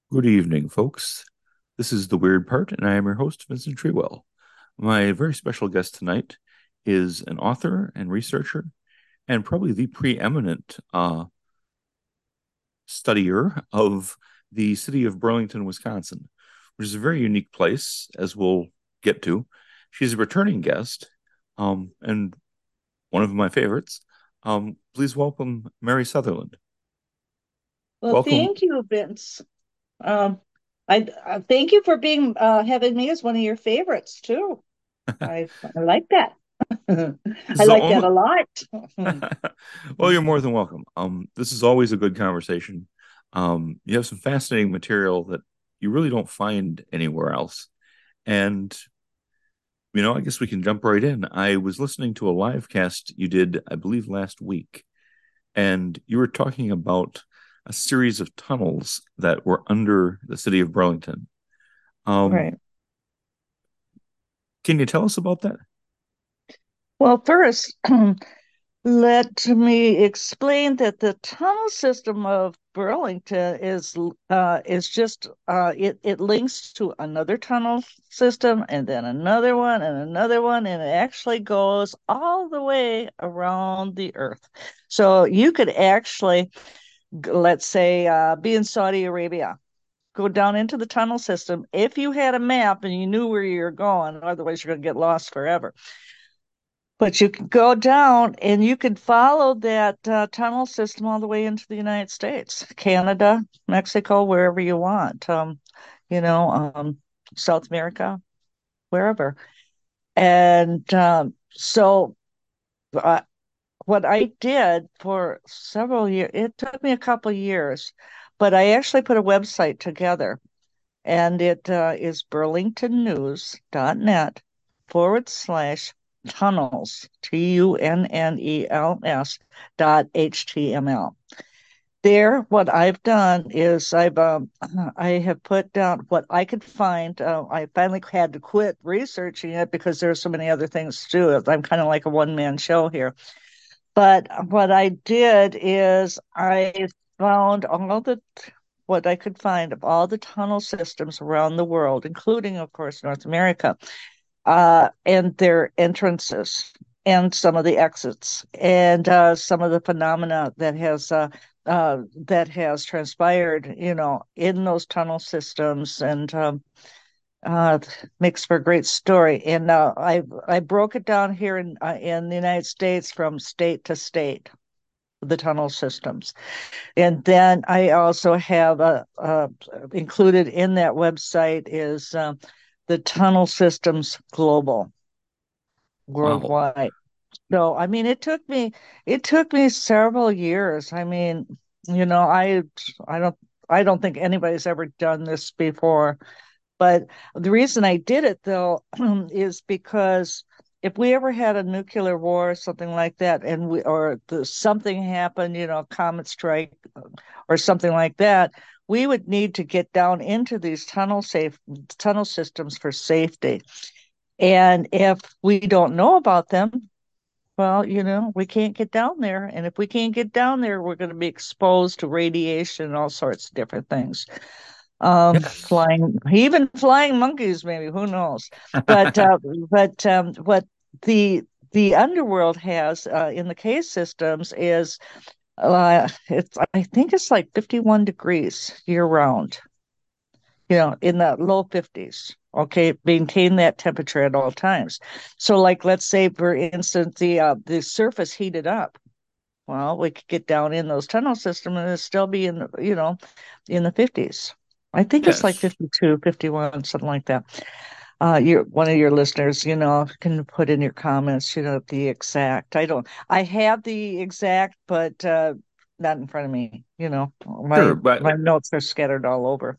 Good evening, folks. This is The Weird Part, and I am your host, Vincent Treewell. My very special guest tonight is an author and researcher, and probably the preeminent studier of the city of Burlington, Wisconsin, which is a very unique place, as we'll get to. She's a returning guest, and one of my favorites. Please welcome Mary Sutherland. Well, Welcome. thank you, Vince. Um, I thank you for being having me as one of your favorites too. I like that. This I is like that almost a lot. well, you're more than welcome. This is always a good conversation. You have some fascinating material that you really don't find anywhere else. And, I guess we can jump right in. I was listening to a live cast you did, I believe, last week, and you were talking about a series of tunnels that were under the city of Burlington. Um, Right. can you tell us about that? Well, first, let me explain that the tunnel system of Burlington is just it links to another tunnel system and then another one, and it actually goes all the way around the earth. So you could actually, let's say, be in Saudi Arabia, go down into the tunnel system if you had a map and you knew where you're going. Otherwise, you're going to get lost forever. But you can go down and you can follow that tunnel system all the way into the United States, Canada, Mexico, wherever you want, you know, um, South America, wherever. And uh, what I did for several years, it took me a couple of years, but I actually put a website together, and it is burlingtonnews.net/tunnels, tunnels .html. There, what I've done is I have put down what I could find. I finally had to quit researching it because there's so many other things to do. I'm kind of like a one-man show here. But what I did is I found all the what I could find of all the tunnel systems around the world, including, of course, North America, and their entrances and some of the exits and some of the phenomena that has transpired, in those tunnel systems, and uh, makes for a great story. And I broke it down here in the United States from state to state, the tunnel systems. And then I also have included in that website is the tunnel systems global, Wow. worldwide. So I mean, it took me several years. I mean, you know, I don't I don't think anybody's ever done this before. But the reason I did it though is because if we ever had a nuclear war or something like that, and something happened, comet strike or something like that, we would need to get down into these tunnel systems for safety. And if we don't know about them, well, we can't get down there. And if we can't get down there, we're going to be exposed to radiation and all sorts of different things. Yes. Even flying monkeys, maybe, who knows? But what the the underworld has in the cave systems is I think it's like 51 degrees year round, in the low 50s. Okay, maintain that temperature at all times. So, like, let's say, for instance, the surface heated up. Well, we could get down in those tunnel systems and it'd still be in the 50s. I think it's like Yes. 52, 51, something like that. One of your listeners, can put in your comments, the exact. I have the exact, but not in front of me. Sure. My notes are scattered all over.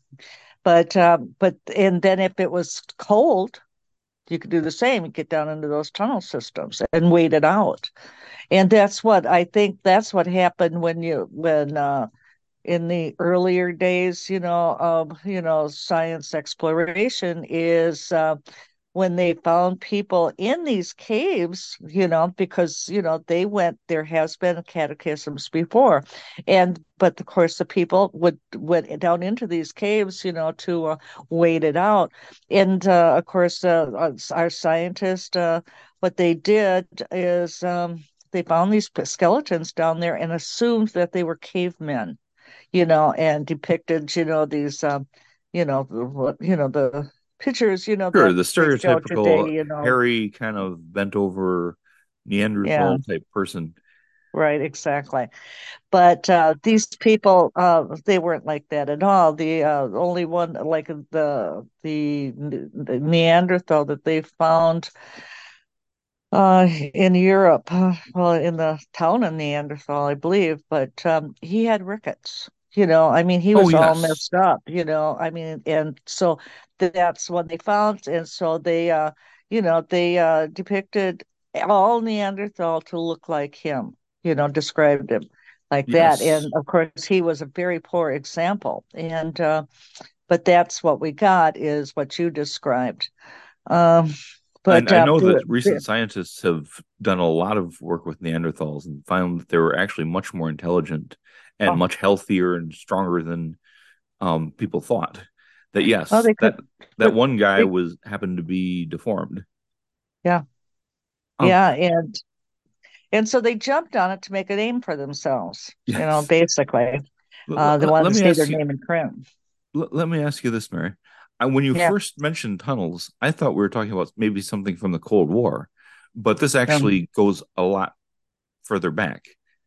And then if it was cold, you could do the same. You get down into those tunnel systems and wait it out. And that's what happened when in the earlier days, of science exploration is when they found people in these caves, because, there has been cataclysms before. And, but of course, the people would went down into these caves, to wait it out. And of course, our scientists, what they did is they found these skeletons down there and assumed that they were cavemen, and depicted, these, the pictures, Sure, that the they show today, stereotypical hairy kind of bent over yeah, Neanderthal type person. right, exactly. But these people, they weren't like that at all. The only one, like the Neanderthal that they found in Europe, well, in the town of Neanderthal, I believe, but he had rickets. I mean, he Oh was all yes, messed up, I mean, and so that's what they found. And so they depicted all Neanderthal to look like him, described him like that. yes. And of course, he was a very poor example. And but that's what we got is what you described. Um, but I know that recent scientists have done a lot of work with Neanderthals and found that they were actually much more intelligent and oh, much healthier and stronger than people thought. That oh, yes, they could, that one guy they, was happened to be deformed. yeah, Um, yeah, and so they jumped on it to make a name for themselves. yes. Basically, they wanted Let to me see their ask you. name in print. Let me ask you this, Mary. When you Yeah, first mentioned tunnels, I thought we were talking about maybe something from the Cold War, but this um, actually goes a lot further back.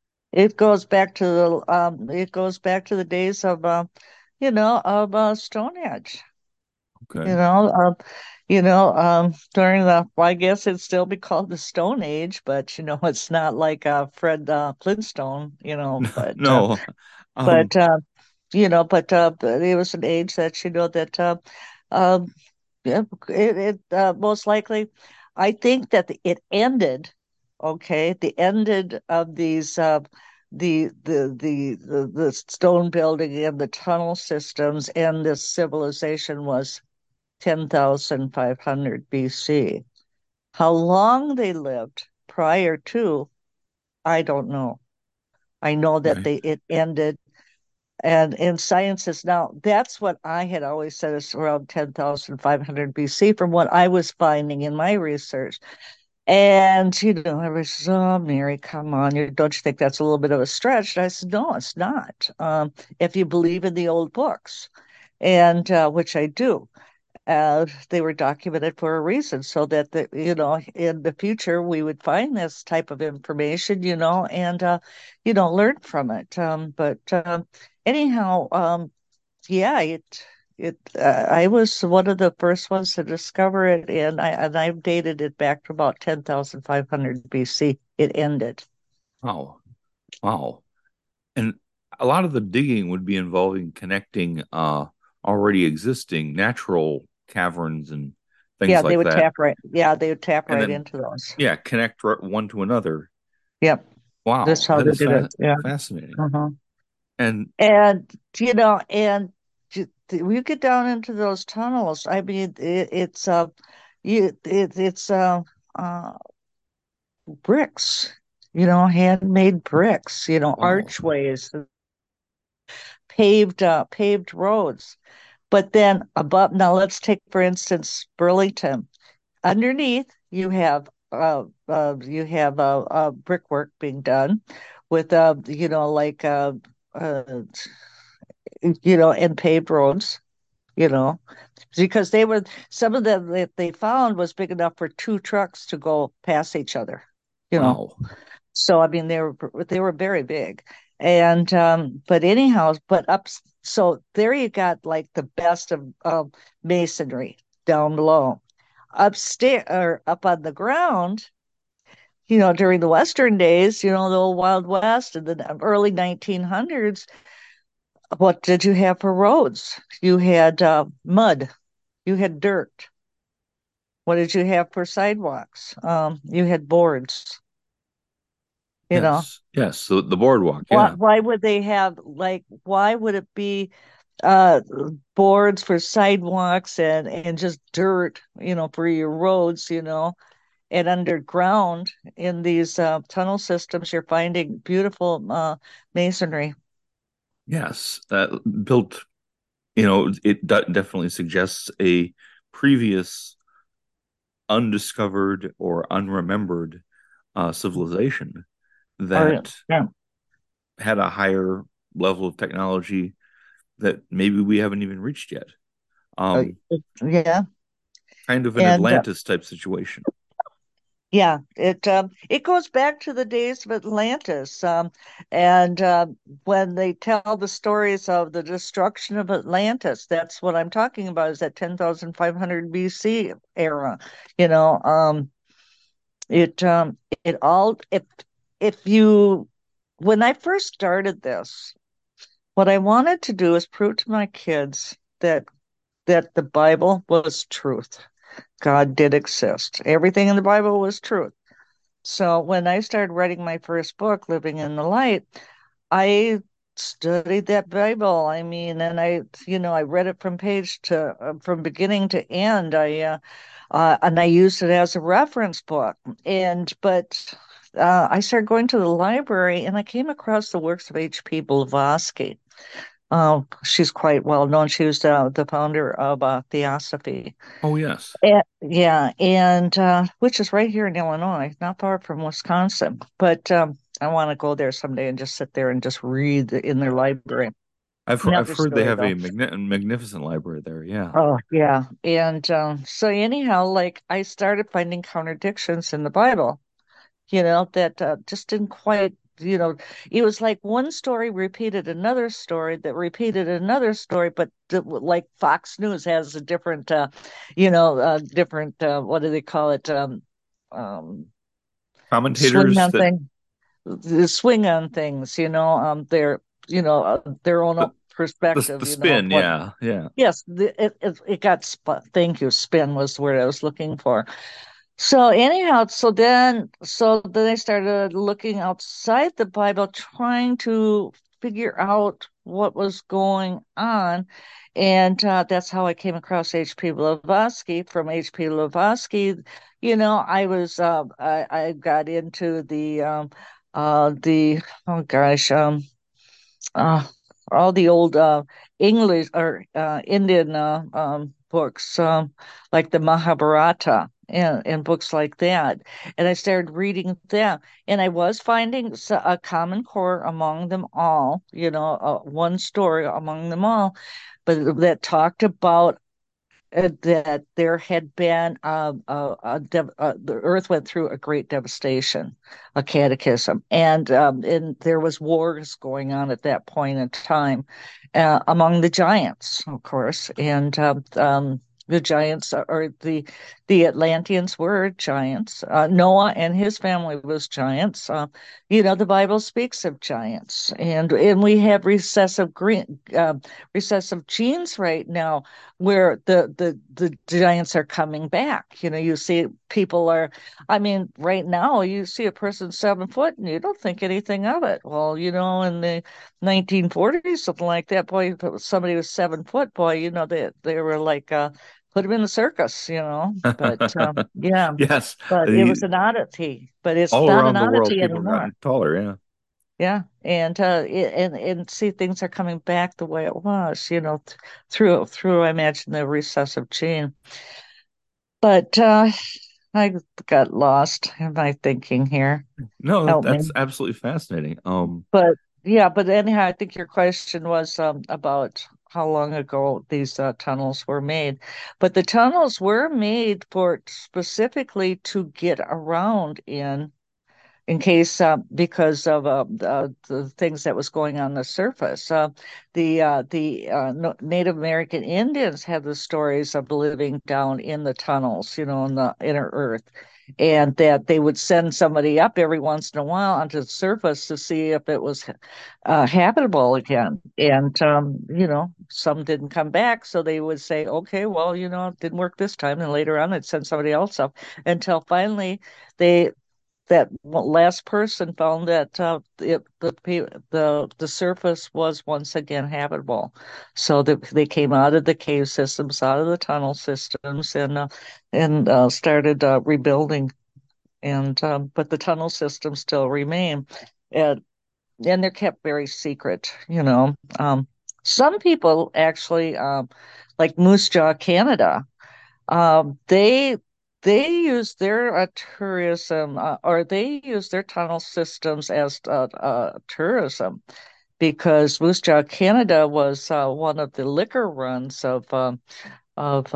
it goes back to the days of Stonehenge. Okay. You know, during well, I guess it'd still be called the Stone Age, but it's not like Fred Flintstone, No. Um, but but it was an age that that um yeah, it most likely, I think that it ended. Okay, the ended of these the stone building and the tunnel systems and this civilization was 10,500 BC. How long they lived prior to, I don't know. I know that okay. it ended, and in science is now, that's what I had always said is around 10,500 BC from what I was finding in my research. And everybody says, "Oh, Mary, come on, don't you think that's a little bit of a stretch?" And I said, "No, it's not. If you believe in the old books, and which I do, they were documented for a reason, so that in the future we would find this type of information, and learn from it. But anyhow, yeah, I was one of the first ones to discover it, and I've dated it back to about 10,500 BC. It ended. Wow. Wow. And a lot of the digging would be involving connecting already existing natural caverns and things Yeah, they like would that. tap right. Yeah, they would tap And right then into those. yeah, connect one to another. Yep, that's Wow, how that they is did it. Yeah. fascinating. Uh-huh. And And you get down into those tunnels. I mean, it's uh bricks, handmade bricks, wow. archways, paved roads. But then above, now let's take for instance Burlington. Underneath, you have brickwork being done with like uh and paved roads, you know, because they were some of them that they found was big enough for two trucks to go past each other, you know. Wow. So I mean they were very big. And but anyhow, but up so there you got like the best of masonry down below. Upstairs or up on the ground, during the Western days, the old Wild West in the early 1900s, what did you have for roads? You had mud, you had dirt. What did you have for sidewalks? You had boards, you know. Yes. Yes. So the boardwalk, Why, yeah. why would they have, why would it be? uh boards for sidewalks and just dirt, for your roads, and underground in these tunnel systems, you're finding beautiful masonry. Yes, that built, it definitely suggests a previous undiscovered or unremembered civilization Oh, yeah. that Yeah. had a higher level of technology that maybe we haven't even reached yet. Uh, Um, yeah. Kind of an And Atlantis type situation. yeah, it goes back to the days of Atlantis, and when they tell the stories of the destruction of Atlantis, that's what I'm talking about. Is that 10,500 BC era? You know, it it all if you when I first started this, what I wanted to do is prove to my kids that the Bible was truth. God did exist. Everything in the Bible was truth. So when I started writing my first book, Living in the Light, I studied that Bible. I mean, and I read it from beginning to end. And I used it as a reference book. But I started going to the library, and I came across the works of H.P. Blavatsky. She's quite well known. She was the founder of Theosophy. Oh, yes. Yeah, and which is right here in Illinois, not far from Wisconsin. But I want to go there someday and just sit there and just read in their library. I've Another heard they story, have though. a magnificent library there. Yeah. Oh, yeah. And so, anyhow, like I started finding contradictions in the Bible, that just didn't quite, it was like one story repeated another story that repeated another story, but like Fox News has a different, what do they call it? Um, swing Commentators on that thing, the swing on things, their own the perspective, the of spin. what. Yeah, yeah. Yes, it got thank you. Spin was the word I was looking for. So anyhow, so then I started looking outside the Bible, trying to figure out what was going on. And that's how I came across H.P. Blavatsky. From H.P. Blavatsky, I got into the oh gosh, uh, all the old English or Indian books, like the Mahabharata and books like that. And I started reading them, and I was finding a common core among them all, one story among them all, but that talked about that there had been the earth went through a great devastation, a cataclysm, and there was wars going on at that point in time among the giants, of course, and the giants or the Atlanteans were giants. Noah and his family was giants. The Bible speaks of giants, and we have recessive genes right now where the giants are coming back. You see people are, I mean, right now you see a person 7 foot and you don't think anything of it. Well, in the 1940s, something like that, boy, if it was somebody was 7 foot, boy, they were like, put him in the circus, But yeah, Yes, but it was the an oddity. But it's all not an around the world, oddity people have anymore. gotten taller. Yeah. Yeah, and see things are coming back the way it was, through I imagine the recessive gene. But I got lost in my thinking here. No, Help that's me. absolutely fascinating. But yeah, but anyhow, I think your question was about how long ago these tunnels were made. But the tunnels were made for specifically to get around in case because of the things that was going on the surface. The Native American Indians had the stories of living down in the tunnels, in the inner earth, and that they would send somebody up every once in a while onto the surface to see if it was habitable again. And some didn't come back, so they would say, "Okay, well, it didn't work this time." And later on, they'd send somebody else up until finally they that last person found that the surface was once again habitable. So they came out of the cave systems, out of the tunnel systems, and started rebuilding. And but the tunnel systems still remain, and and they're kept very secret. Some people actually, like Moose Jaw, Canada. They use their tourism, or they use their tunnel systems as tourism, because Moose Jaw, Canada was one of the liquor runs of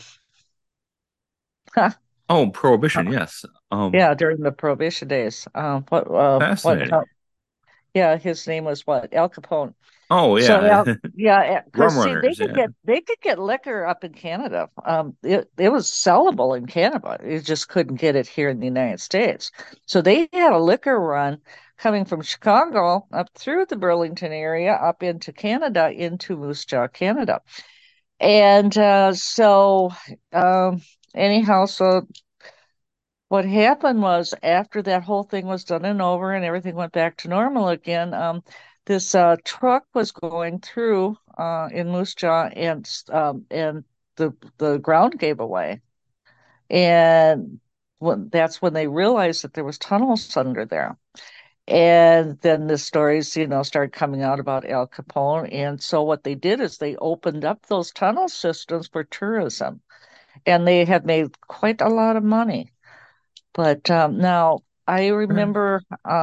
Oh, Prohibition, yes. yeah, during the Prohibition days. Fascinating. Yeah, his name was what? Al Capone. Oh So yeah. yeah, Rum because see, runners, yeah. they could get liquor up in Canada. It was sellable in Canada. You just couldn't get it here in the United States. So they had a liquor run coming from Chicago up through the Burlington area up into Canada, into Moose Jaw, Canada. And um, anyhow, so what happened was, after that whole thing was done and over and everything went back to normal again, this truck was going through in Moose Jaw, and the ground gave away. And that's when they realized that there was tunnels under there. And then the stories, started coming out about Al Capone. And so what they did is they opened up those tunnel systems for tourism, and they have made quite a lot of money. But now I remember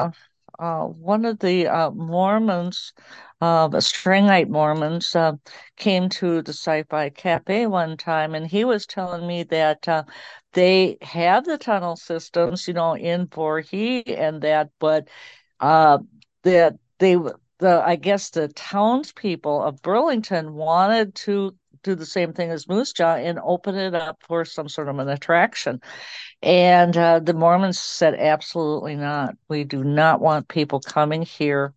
one of the Mormons, the Stringite Mormons, came to the Sci-Fi Cafe one time, and he was telling me that they have the tunnel systems, in Voorhee and that, but uh, that I guess the townspeople of Burlington wanted to do the same thing as Moose Jaw and open it up for some sort of an attraction. And the Mormons said, absolutely not. We do not want people coming here,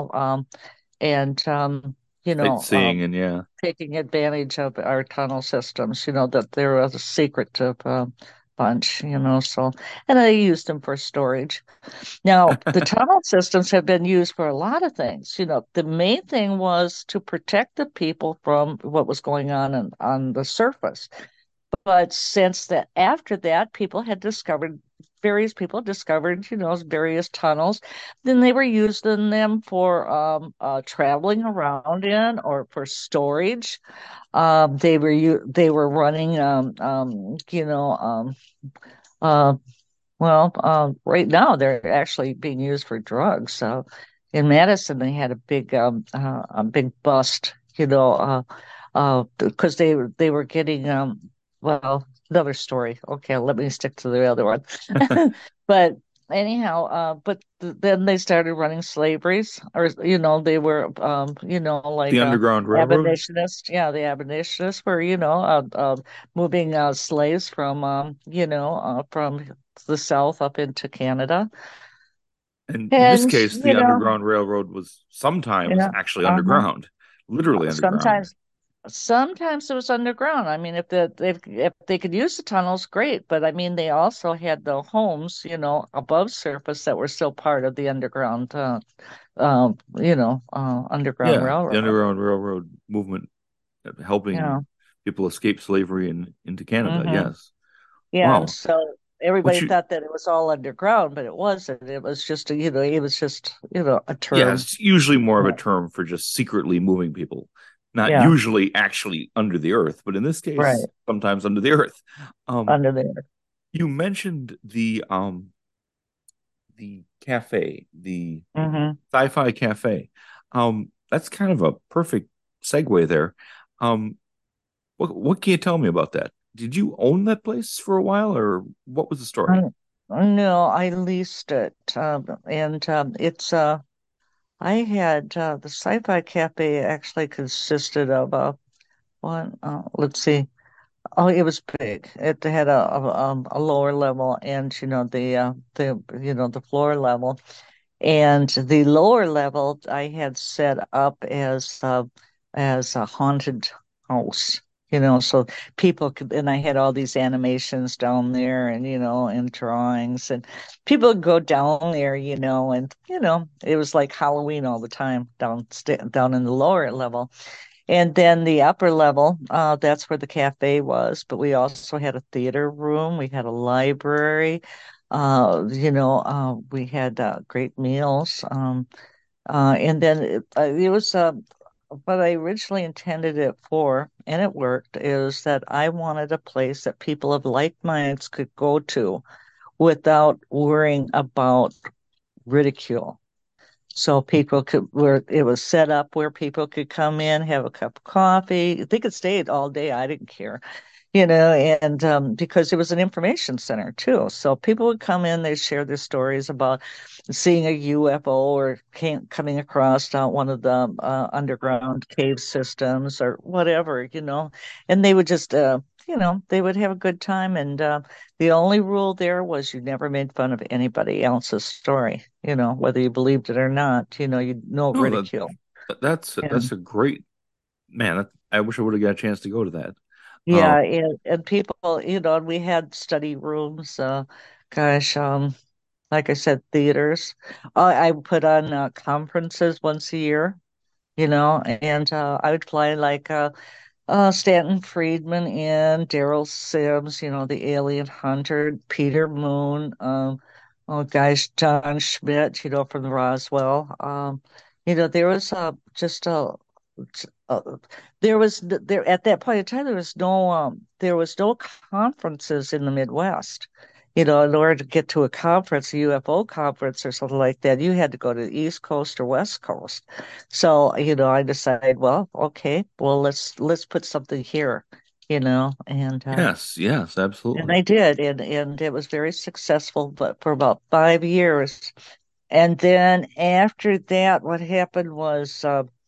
and Sightseeing and yeah. taking advantage of our tunnel systems. That they're a secretive bunch. So, and I used them for storage. Now, the tunnel systems have been used for a lot of things. The main thing was to protect the people from what was going on the surface. But since that, after that, various people discovered, various tunnels. Then they were using them for traveling around in, or for storage. They were running, uh, well, right now they're actually being used for drugs. So in Madison, they had a big bust, because they were getting, well, another story. Okay, let me stick to the other one. But anyhow, then they started running slaveries, or they were, The like Underground Railroad. abolitionists. Yeah, the abolitionists were, moving slaves from the South up into Canada. And in this And, case, the Underground Railroad was sometimes actually uh-huh. underground, literally underground. Sometimes, sometimes it was underground. I mean, if they could use the tunnels, great. But I mean, they also had the homes, above surface, that were still part of the underground Yeah, the railroad. Underground Railroad movement Yeah. helping people escape slavery into Canada. hmm Yes. Yeah, and Wow. so What everybody you thought that it was all underground, but it wasn't. It was just it was just, a Yeah, term. it's usually more of a Yeah. term for just secretly moving people, not Yeah, usually actually under the earth, but in this case, right. sometimes under the earth. Um, Under there. you mentioned the cafe, the hmm Sci-Fi Cafe. That's kind of a perfect segue there. Um, what can you tell me about that? Did you own that place for a while, or what was the story? No, I leased it. And it's I had the Sci-Fi Cafe actually consisted of let's see. Oh, it was big. It had a lower level, and the floor level. And the lower level I had set up as a haunted house. So people could, and I had all these animations down there and, and drawings, and people would go down there, and, it was like Halloween all the time down in the lower level. And then the upper level, that's where the cafe was, but we also had a theater room, we had a library, we had great meals. And then it was what I originally intended it for, and it worked, is that I wanted a place that people of like minds could go to without worrying about ridicule. So people could, where it was set up where people could come in, have a cup of coffee. They could stay all day. I didn't care, and because it was an information center too. So people would come in, they'd share their stories about seeing a UFO or coming across one of the underground cave systems or whatever, and they would just, they would have a good time. And the only rule there was you never made fun of anybody else's story, whether you believed it or not, you no No, ridicule. that's And a great man. I wish I would have got a chance to go to that. Um, yeah, and people, and we had study rooms, gosh, like I said, theaters. I put on conferences once a year, and I would fly like Stanton Friedman and Daryl Sims, the alien hunter, Peter Moon, oh gosh, John Schmidt, from the Roswell. There was just uh, there was there at that point in time there was no conferences in the Midwest. In order to get to a conference, a UFO conference or something like that, you had to go to the East Coast or West Coast. So, I decided, well, okay, well, let's put something here, yes, yes, and absolutely. I did, and it was very successful, but for about 5 years. And then after that, what happened was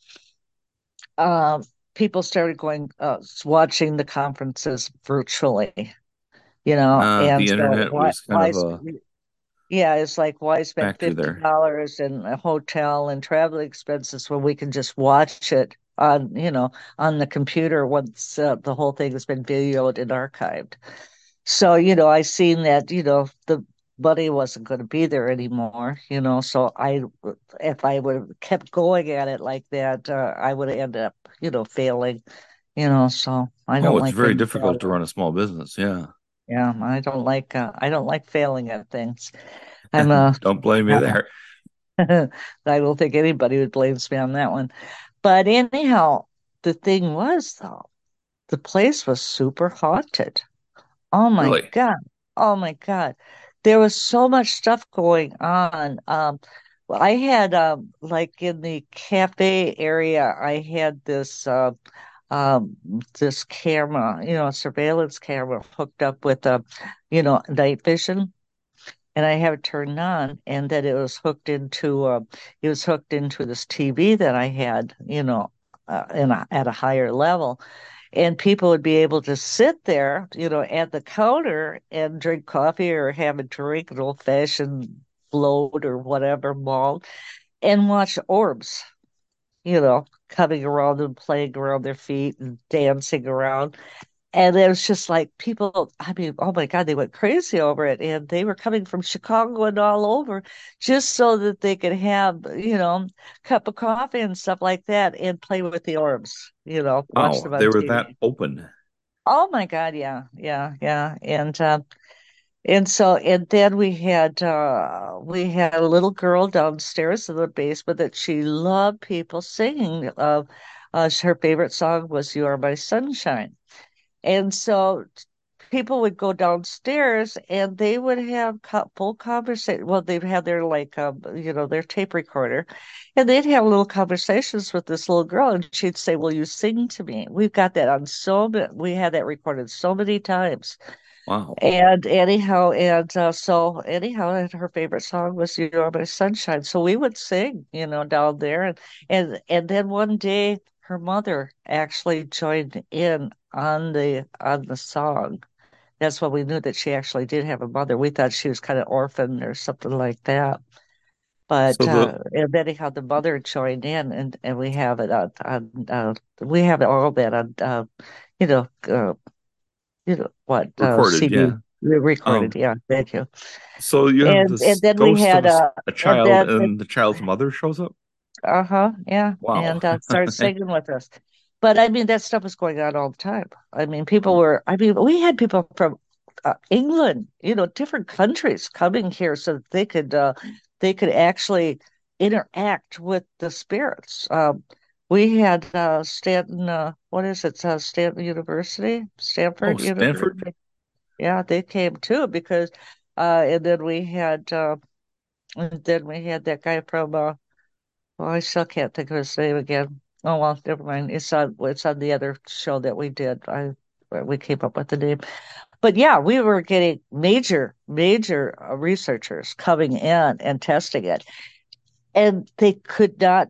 uh, people started going watching the conferences virtually, and The so internet was kind of a yeah, it's like why spend factor fifty there. dollars in a hotel and travel expenses when we can just watch it on the computer once the whole thing has been videoed and archived. So, I seen that, the money wasn't going to be there anymore, so if I would have kept going at it like that, I would have ended up, failing, so I Oh, don't it's like very being difficult to failure. run a small business. Yeah. Yeah, I don't like failing at things. I'm a, Don't blame me there. I don't think anybody would blame me on that one. But anyhow, the thing was though, the place was super haunted. Oh my Really? God. Oh my God. There was so much stuff going on. Well, I had like in the cafe area, I had um this camera, a surveillance camera hooked up with night vision, and I have it turned on, and that it was hooked into this TV that I had, at a higher level, and people would be able to sit there, at the counter and drink coffee or have a drink, an old fashioned float or whatever malt, and watch orbs, coming around and playing around their feet and dancing around. And it was just like people, I mean, oh my God, they went crazy over it. And they were coming from Chicago and all over just so that they could have, cup of coffee and stuff like that and play with the orbs, watch Wow, them they on were that TV. open. Oh my God, yeah, yeah, yeah. And then we had a little girl downstairs in the basement that she loved people singing. Her favorite song was "You Are My Sunshine." And so people would go downstairs and they would have full conversation. Well, they'd have their their tape recorder, and they'd have little conversations with this little girl, and she'd say, "Will you sing to me?" We've got that on so many. We had that recorded so many times. Wow. And her favorite song was "You Are My Sunshine." So we would sing, down there, and then one day her mother actually joined in on the song. That's when we knew that she actually did have a mother. We thought she was kind of orphaned or something like that. So But the and anyhow, the mother joined in, and we have it on we have all that on you know, what Recorded, CD yeah. recorded. Um, Yeah, thank you. so you have And this then we ghost had of a and child, then and the child's mother shows up. yeah, Wow. and started singing with us. But I mean, that stuff was going on all the time. I mean, people were. I mean, we had people from England, different countries coming here so that they could actually interact with the spirits. We had Stanton. What is it? Stanton University, Oh, Stanford Stanford? University. Yeah, they came too because, and then we had that guy from well, I still can't think of his name again. Oh well, never mind. It's on the other show that we did. We came up with the name. But yeah, we were getting major researchers coming in and testing it, and they could not.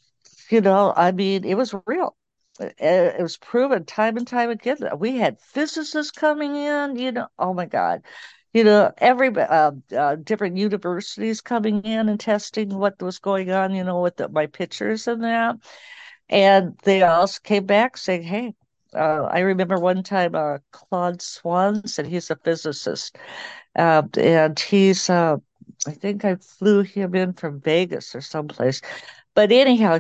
I mean, it was real. It was proven time and time again. We had physicists coming in. Oh my God. Every different universities coming in and testing what was going on. With my pictures and that. And they also came back saying, "Hey, I remember one time Claude Swanson, he's a physicist, and I think I flew him in from Vegas or someplace. But anyhow,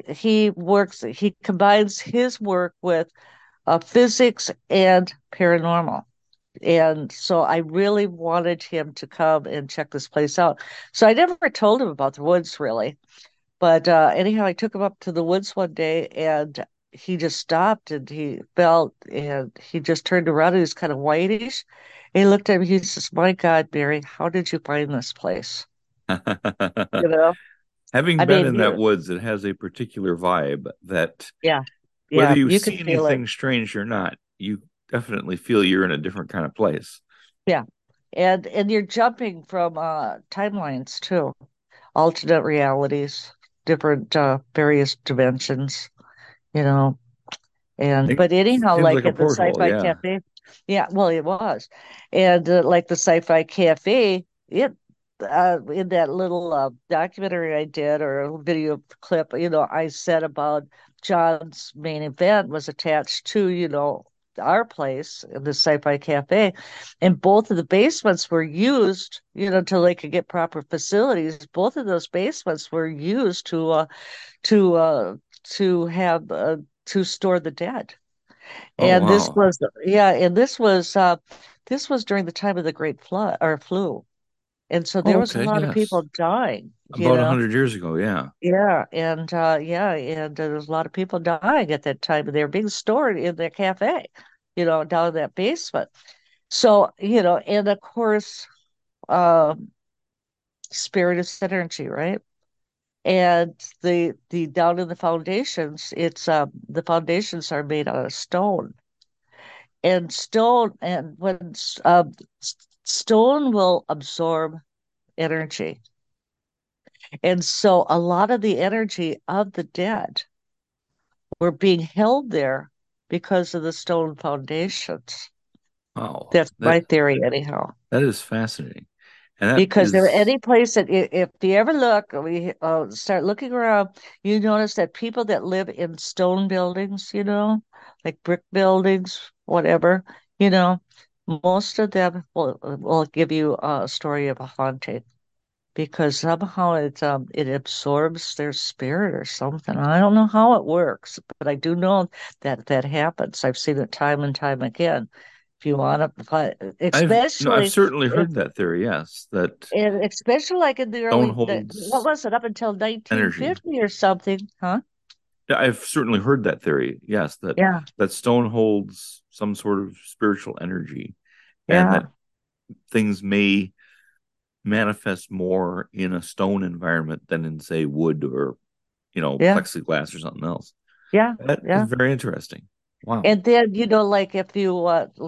he combines his work with physics and paranormal. And so I really wanted him to come and check this place out. So I never told him about the woods really. But anyhow, I took him up to the woods one day and he just stopped and he felt and he just turned around and he was kind of whitish. And he looked at me, he says, "My God, Mary, how did you find this place?" You know? Having I been mean, in that woods, it has a particular vibe that yeah, whether yeah, you you could see feel it. anything strange or not, you definitely feel you're in a different kind of place. Yeah. And you're jumping from timelines too, alternate realities, different various dimensions, you know. And It but anyhow, seems like like a at the porthole, Sci-Fi yeah. Cafe, yeah, well, it was, and like the Sci-Fi Cafe, it in that little documentary I did or a video clip, I said about John's main event was attached to, our place in the Sci-Fi Cafe, and both of the basements were used, till they could get proper facilities. Both of those basements were used to uh to have to store the dead. Oh, And this wow. was yeah, and this was during the time of the Great Flood or flu. And so there Oh, was a okay, lot of yes. people dying, About 100 years ago, yeah. and there was a lot of people dying at that time, and they were being stored in the cafe, down in that basement. So, and of course, um, spirit is energy, right? And the down in the foundations, the foundations are made out of stone. And stone will absorb energy. And so a lot of the energy of the dead were being held there because of the stone foundations. Wow. That's my theory, anyhow. That is fascinating. And that Because there is any place that if you ever look, we start looking around, you notice that people that live in stone buildings, like brick buildings, whatever, you know, most of them will give you a story of a haunting because somehow it absorbs their spirit or something. I don't know how it works, but I do know that that happens. I've seen it time and time again. If you want to, I've especially certainly if heard that theory, yes, that and especially like in the stone what holds was it, up until energy. 1950 or something, huh? Yeah, I've certainly heard that theory, yes, Yeah, that stone holds some sort of spiritual energy and yeah, that things may manifest more in a stone environment than in, say, wood or, yeah, plexiglass or something else. yeah, That is yeah. very interesting. Wow. And then, like if you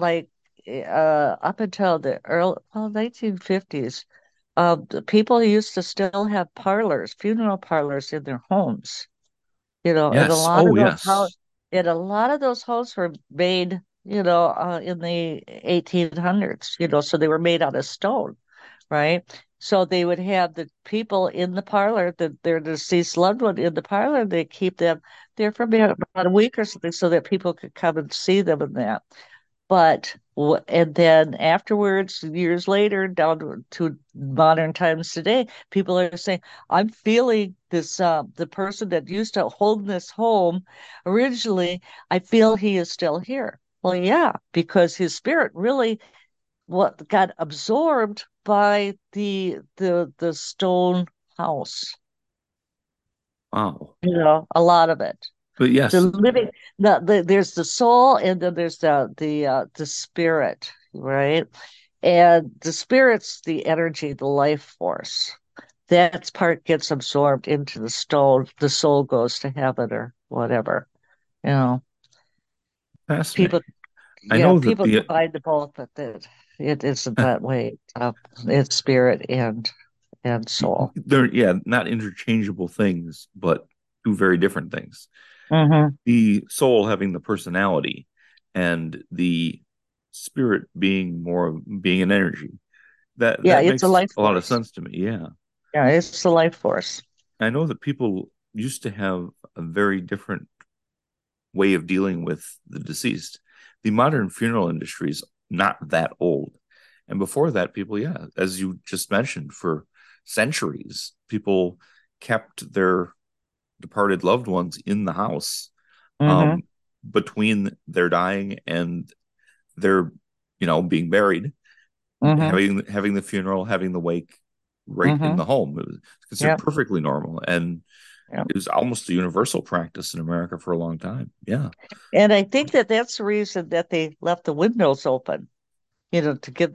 up until the early 1950s, the people used to still have parlors, funeral parlors in their homes, and a Yes. lot Oh, of those how yes. and a lot of those homes were made, in the 1800s, so they were made out of stone. right? So they would have the people in the parlor, their deceased loved one in the parlor. They keep them there for about a week or something so that people could come and see them and that. But and then afterwards, years later, down to modern times today, people are saying, "I'm feeling this. The person that used to hold this home originally, I feel he is still here." Well, yeah, because his spirit really what got absorbed by the stone house. Wow. A lot of it. But The yes, living there's the soul and then there's the spirit, right? And the spirit's the energy, the life force. That part gets absorbed into the stone, the soul goes to heaven or whatever. You know, fascinating. people I yeah, know that people the combine the both, but it isn't that way. It's spirit and soul. they're, yeah, not interchangeable things, but two very different things. Hmm. The soul having the personality and the spirit being more being an energy. Yeah, That it's a makes life a lot of force. sense to me. Yeah. Yeah, it's the life force. I know that people used to have a very different way of dealing with the deceased. The modern funeral industry is not that old. And before that, people, yeah, as you just mentioned, for centuries, people kept their departed loved ones in the house, Hmm. um, between their dying and their, being buried, Hmm. having the funeral, having the wake right in the Hmm. home. It was considered Yeah. perfectly normal, and Yeah. it was almost a universal practice in America for a long time. Yeah. And I think that that's the reason that they left the windows open, to give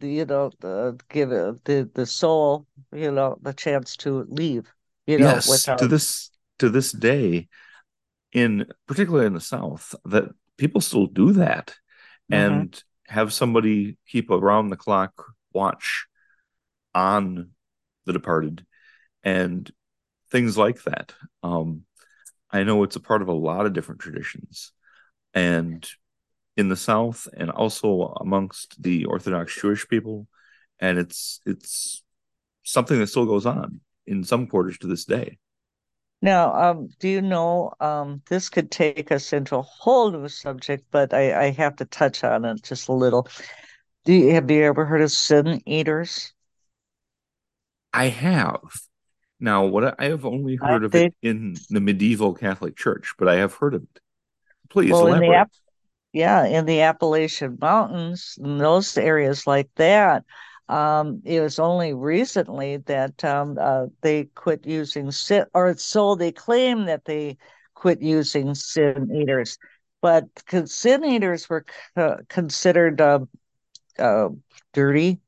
the soul, the chance to leave, Yes, without. to this day, in particularly in the South, that people still do that Hmm. and have somebody keep around the clock watch on the departed and things like that. Um, I know it's a part of a lot of different traditions, and in the South, and also amongst the Orthodox Jewish people, and it's something that still goes on in some quarters to this day. Now, do you know, this could take us into a whole new subject, but I have to touch on it just a little. Have you ever heard of sin eaters? I have. Now, what I have only I heard of it think, in the medieval Catholic Church, but I have heard of it. Please well, elaborate. yeah, in the Appalachian Mountains, in those areas like that, it was only recently that they quit using sin, or so they claim that they quit using sin eaters. But sin eaters were considered uh, dirty,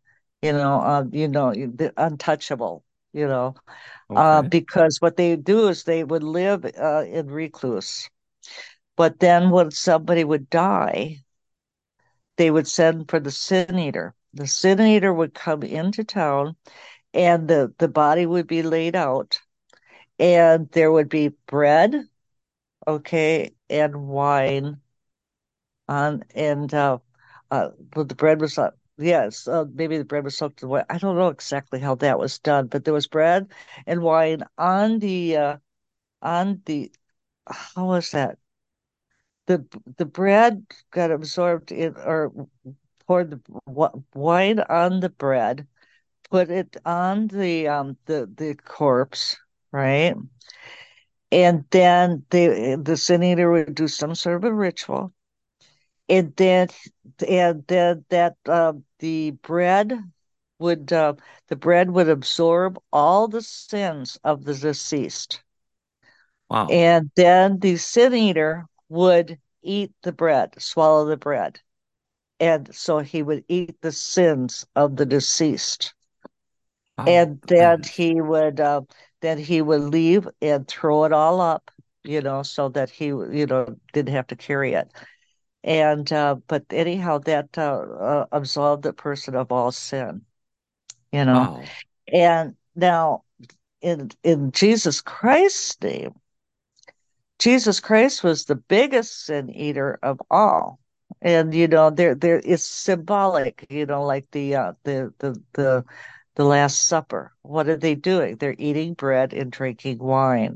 untouchable, you know, Okay. because what they do is they would live in recluse. But then when somebody would die, they would send for the sin eater. The sin eater would come into town and the body would be laid out and there would be bread, okay, and wine on and but the bread was yes, maybe the bread was soaked in wine. I don't know exactly how that was done, but there was bread and wine on the how was that? The bread got absorbed in or poured the wine on the bread, put it on the corpse, right? And then the sin eater would do some sort of a ritual, and then that would the bread would absorb all the sins of the deceased, Wow. and then the sin eater would eat the bread, swallow the bread, and so he would eat the sins of the deceased. Wow. And That is then he would leave and throw it all up, so that he didn't have to carry it. And but anyhow, that absolved the person of all sin, you know. wow. And now in Jesus Christ's name, Jesus Christ was the biggest sin eater of all. And there is symbolic, like the Last Supper. What are they doing? They're eating bread and drinking wine.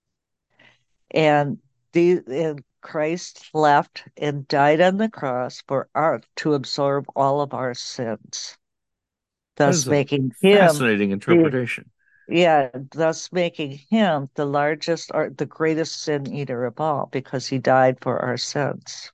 And Christ left and died on the cross for our to absorb all of our sins, That is thus a making him fascinating the interpretation. yeah, thus making him the largest or the greatest sin eater of all because he died for our sins.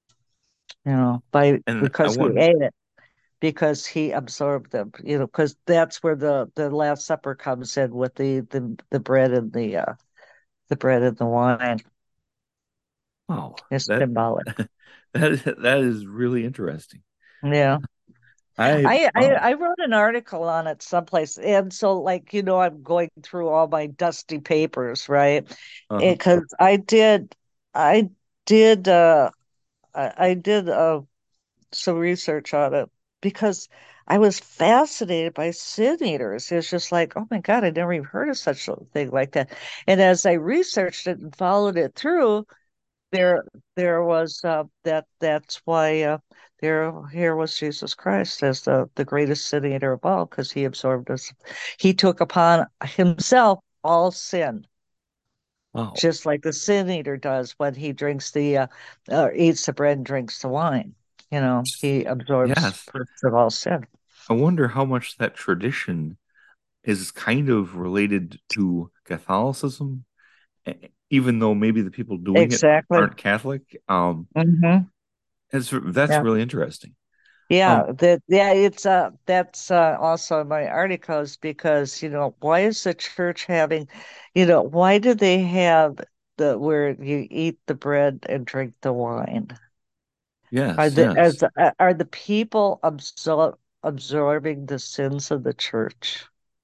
By And I because he want, ate it, because he absorbed them, because that's where the Last Supper comes in with the bread and the bread and the wine. wow, It's that symbolic. that is really interesting. Yeah. I wow. I wrote an article on it someplace. And so, like, I'm going through all my dusty papers, right? Uh-huh. Because I did, I did some research on it because I was fascinated by sin eaters. It's just like, oh my God, I never even heard of such a thing like that. And as I researched it and followed it through, there there was that's why here was Jesus Christ as the greatest sin eater of all, because he took upon himself all sin, Wow. just like the sin eater does when he drinks eats the bread and drinks the wine. He absorbs Yes. first of all sin. I wonder how much that tradition is kind of related to Catholicism, even though maybe the people doing it Exactly. aren't Catholic. Hmm. That's Yeah. really interesting. Um, It's that's also in my articles because why is the church having, why do they have the where you eat the bread and drink the wine? yes, yes. Are the people absorbing the sins of the church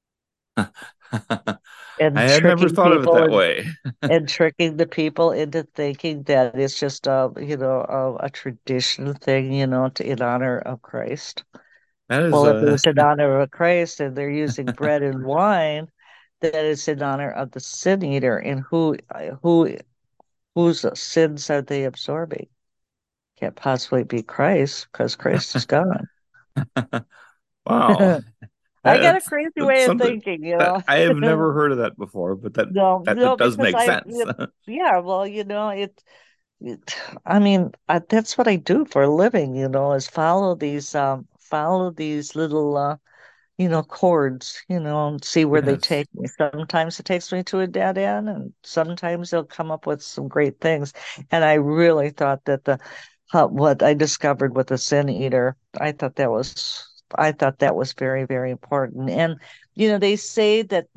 I and had never tricking thought of it people that way. and tricking the people into thinking that it's just a tradition thing, in honor of Christ? That is Well, if it was in honor of Christ and they're using bread and wine, then it's in honor of the sin eater. And whose sins are they absorbing? Can't possibly be Christ because Christ is gone. wow. I got a That's crazy that's way of something thinking, that I have never heard of that before, but No, that no, does because make sense. yeah, well, I mean, that's what I do for a living, is follow these little chords, and see where they Yes. take me. Sometimes it takes me to a dead end, and sometimes they'll come up with some great things. And I really thought that what I discovered with the Sin Eater, I thought that was very, very important. And they say that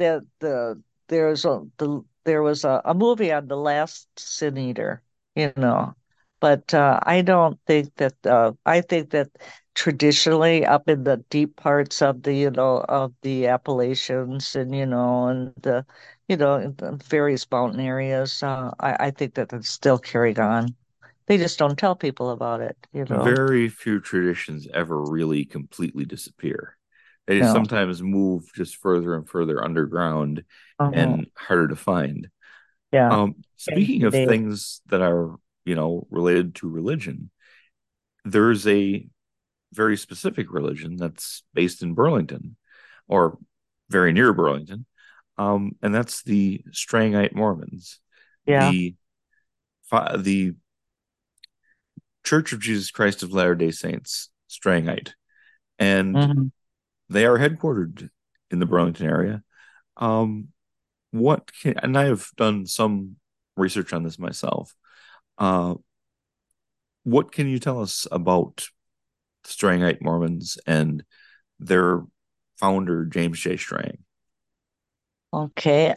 there was a movie on the last Sin Eater, you know, but I don't think that. I think that traditionally up in the deep parts of the Appalachians and and in the various mountain areas, I think that it's still carried on. They just don't tell people about it. Very few traditions ever really completely disappear. They No. sometimes move just further and further underground uh and harder to find. Yeah. Speaking of Indeed. things that are, related to religion, there's a very specific religion that's based in Burlington or very near Burlington. And that's the Strangite Mormons, Yeah. the the Church of Jesus Christ of Latter-day Saints, Strangite, and Hmm. they are headquartered in the Burlington area. Um, and I have done some research on this myself. Uh, what can you tell us about Strangite Mormons and their founder, James J. Strang? Okay.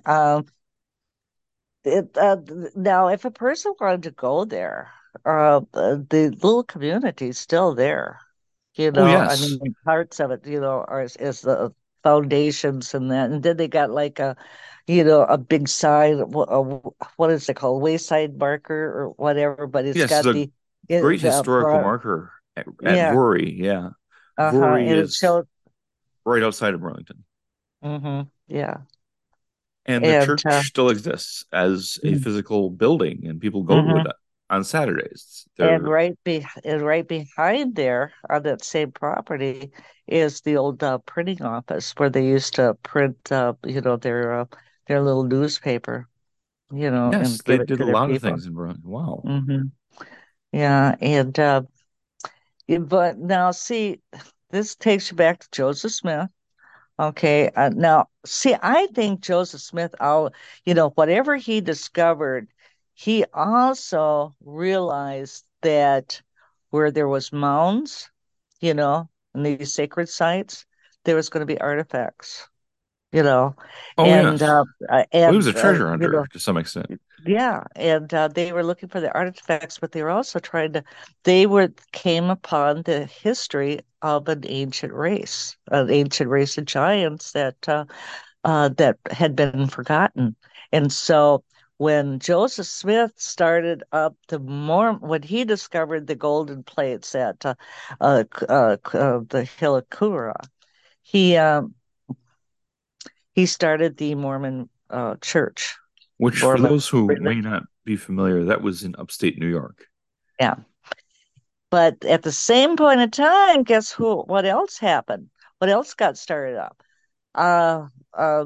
Now, if a person wanted to go there, the little community is still there. Oh, I yes. mean, parts of it, is the foundations and that, and then they got like a big sign. What is it called? Wayside marker or whatever, but it's Yes, it's got a great the historical marker at yeah, Vori. Yeah. Vori and it is showed. right outside of Burlington. Yeah, And the and church still exists as a mm-hmm. physical building, and people go to it on Saturdays. And They're right behind there on that same property is the old printing office where they used to print, their little newspaper, and yes, they give it did to a their lot of people. things in Burlington. Wow. Hmm. Yeah, and but now see, this takes you back to Joseph Smith. Okay, now see, I think Joseph Smith, whatever he discovered, he also realized that where there was mounds, and these sacred sites, there was going to be artifacts, you know, Oh and yes. Well, he was a treasure you hunter know, to some extent. yeah, and they were looking for the artifacts, but they were also they were came upon the history of an ancient race of giants that had been forgotten. And so when Joseph Smith started up when he discovered the golden plates at the Hill of Kura, he um, he started the Mormon church. Which, for Mormon those who religion. may not be familiar, that was in upstate New York. Yeah. But at the same point in time, guess what else happened? What else got started up? Uh, uh,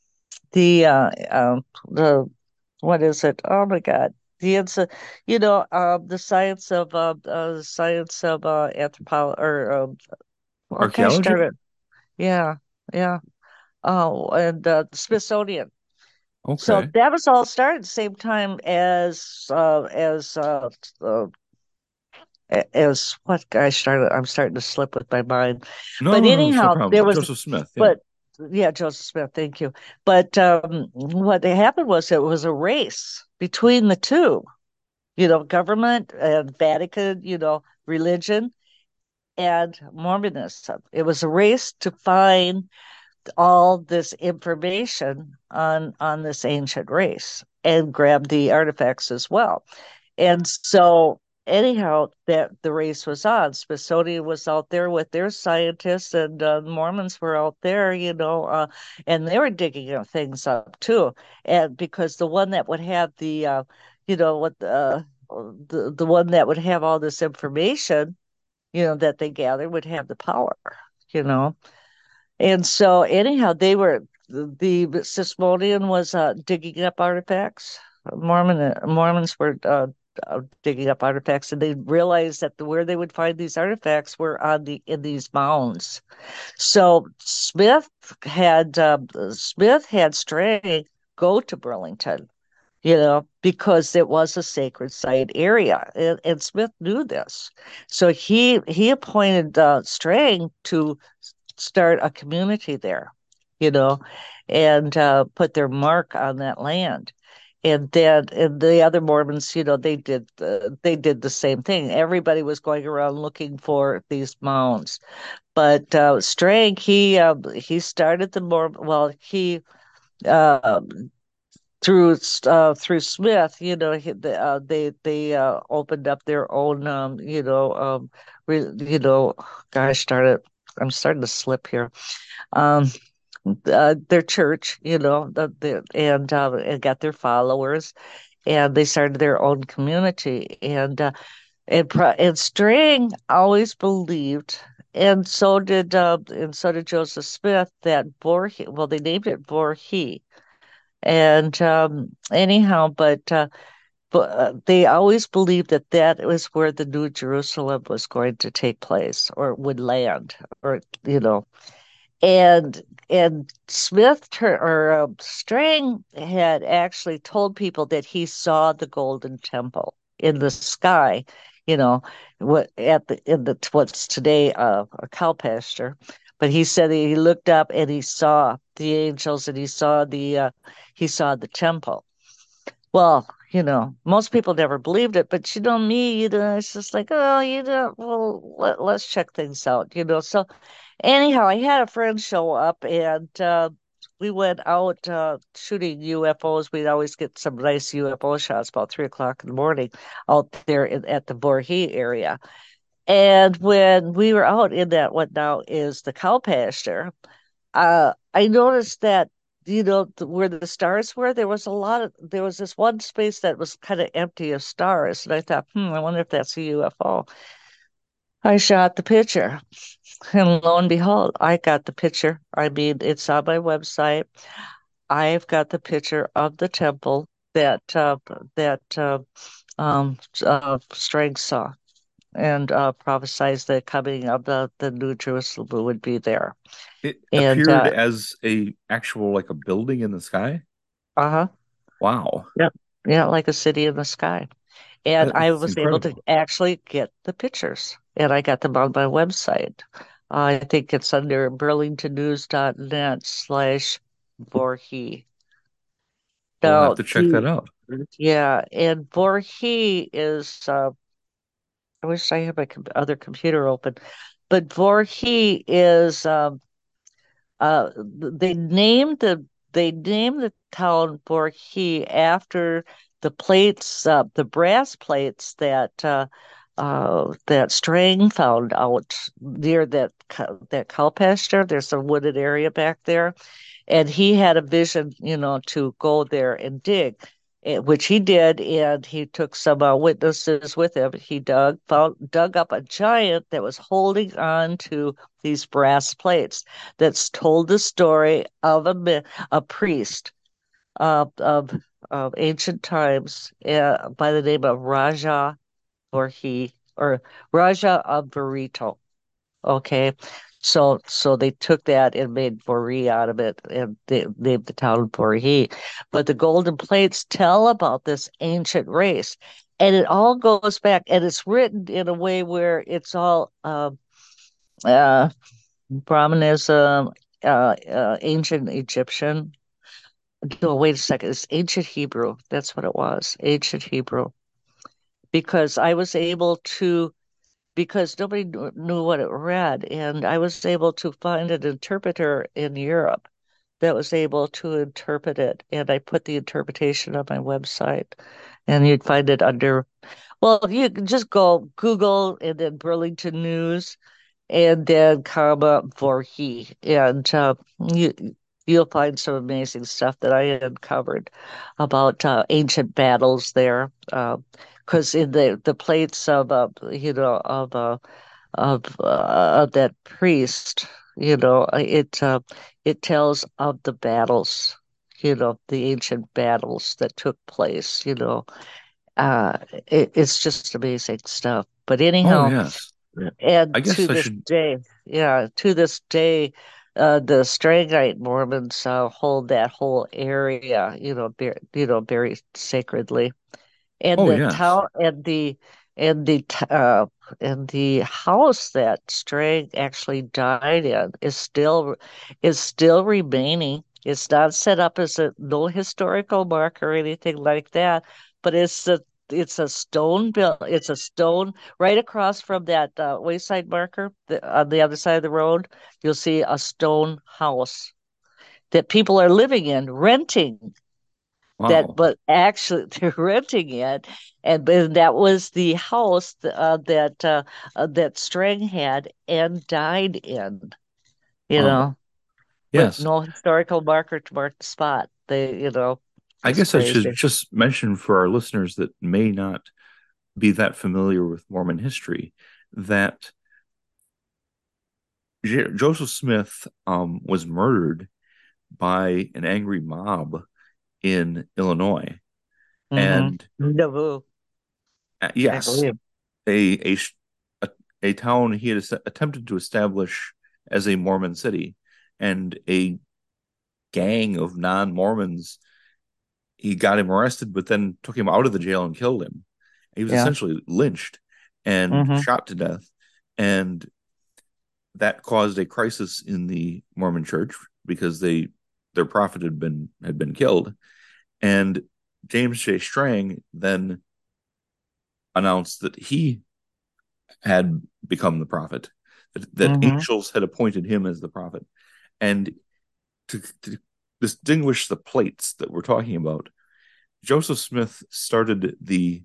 the what is it? Oh my God. The science of anthropology or what gosh Archaeology? darn it. Yeah, yeah. Oh, and the Smithsonian. So Okay. that was all started at the same time as what gosh darn it, I'm starting to slip with my mind. No, But no, no, it's no anyhow, there problem. was Joseph Smith, yeah. but yeah, Joseph Smith, thank you. But what happened was it was a race between the two, government and Vatican, religion and Mormonism. It was a race to find all this information on this ancient race and grab the artifacts as well. And so anyhow, that the race was on. Smithsonian was out there with their scientists, and Mormons were out there, and they were digging things up too. And because the one that would have what the one that would have all this information, that they gathered would have the power, you know. And so anyhow, the Smithsonian was digging up artifacts. Mormons were digging up artifacts, and they realized that where they would find these artifacts were in these mounds. So Smith had Strang go to Burlington, because it was a sacred site area, and Smith knew this. So he appointed Strang to start a community there, you know, and put their mark on that land. And the other Mormons, they did the same thing. Everybody was going around looking for these mounds. But Strang, he started the Mormon. Well, he uh, through Smith, they opened up their own, gosh darn it, I'm starting to slip here. Um, their church, and got their followers, and they started their own community. And Strang always believed, and so did Joseph Smith, that Voorhee. Well, they named it Voorhee, and anyhow, but they always believed that that was where the New Jerusalem was going to take place, or would land, or and Strang had actually told people that he saw the Golden Temple in the sky, what at the in the what's today a cow pasture. But he said that he looked up and he saw the angels, and he saw the temple. Well, most people never believed it, but me, it's just like, oh, well, let's check things out. So anyhow, I had a friend show up, and we went out shooting UFOs. We'd always get some nice UFO shots about 3 o'clock in the morning out there at the Voorhee area. And when we were out in that, what now is the cow pasture, I noticed that where the stars were, there was this one space that was kind of empty of stars. And I thought, I wonder if that's a UFO. I shot the picture, and lo and behold, I got the picture. I mean, it's on my website. I've got the picture of the temple that Strang saw and prophesied the coming of the New Jerusalem would be there. It And appeared as a actual like a building in the sky. uh-huh, Wow. yeah, yeah, like a city in the sky. And I That's was able to incredible. actually get the pictures, and I got them on my website. I think it's under burlingtonnews.net/Voorhee. We'll have Now, to check that out. yeah, and Voorhee is, I wish I had my other computer open, but Voorhee is, they named the town Voorhee after the brass plates that Strang found out near that cow pasture. There's a wooded area back there, and he had a vision, to go there and dig, which he did, and he took some witnesses with him. He dug up a giant that was holding on to these brass plates. That's told the story of a priest of ancient times by the name of Raja or Raja of Burrito. Okay. So they took that and made Boree out of it and they named the town Boree. But the golden plates tell about this ancient race. And it all goes back and it's written in a way where it's all uh, Brahmanism, ancient Egyptian. No, wait a second. It's ancient Hebrew. That's what it was. Ancient Hebrew. Because I was able to because nobody knew what it read. And I was able to find an interpreter in Europe that was able to interpret it. And I put the interpretation on my website. And you'd find it well, you can just go Google and then Burlington News and then comma Voorhee. And you'll find some amazing stuff that I uncovered about ancient battles there. Because in the plates of that priest, it tells of the battles, the ancient battles that took place. It's just amazing stuff. But Oh anyhow, yes. and I guess I should. to this day, the Strangite Mormons hold that whole area, very sacredly. And Oh the yes. town and the t- uh and the house that Strang actually died in is still remaining. It's not set up as a no historical mark or anything like that, but it's a stone built. It's a stone right across from that wayside marker on the other side of the road. You'll see a stone house that people are living in, renting Wow. but actually they're renting it, and that was the house that Strang had and died in, you Wow. know, with Yes. no historical marker to mark the spot. I Just guess I should crazy. just mention for our listeners that may not be that familiar with Mormon history that Joseph Smith was murdered by an angry mob in Illinois. Mm-hmm. And Nauvoo, I yes, believe. a, a a town he had attempted to establish as a Mormon city, and a gang of non-Mormons, he got him arrested, but then took him out of the jail and killed him. He was Yeah. essentially lynched and Mm-hmm. shot to death, and that caused a crisis in the Mormon Church because their prophet had been killed, and James J. Strang then announced that he had become the prophet, that Mm-hmm. angels had appointed him as the prophet. And to distinguish the plates that we're talking about, Joseph Smith started the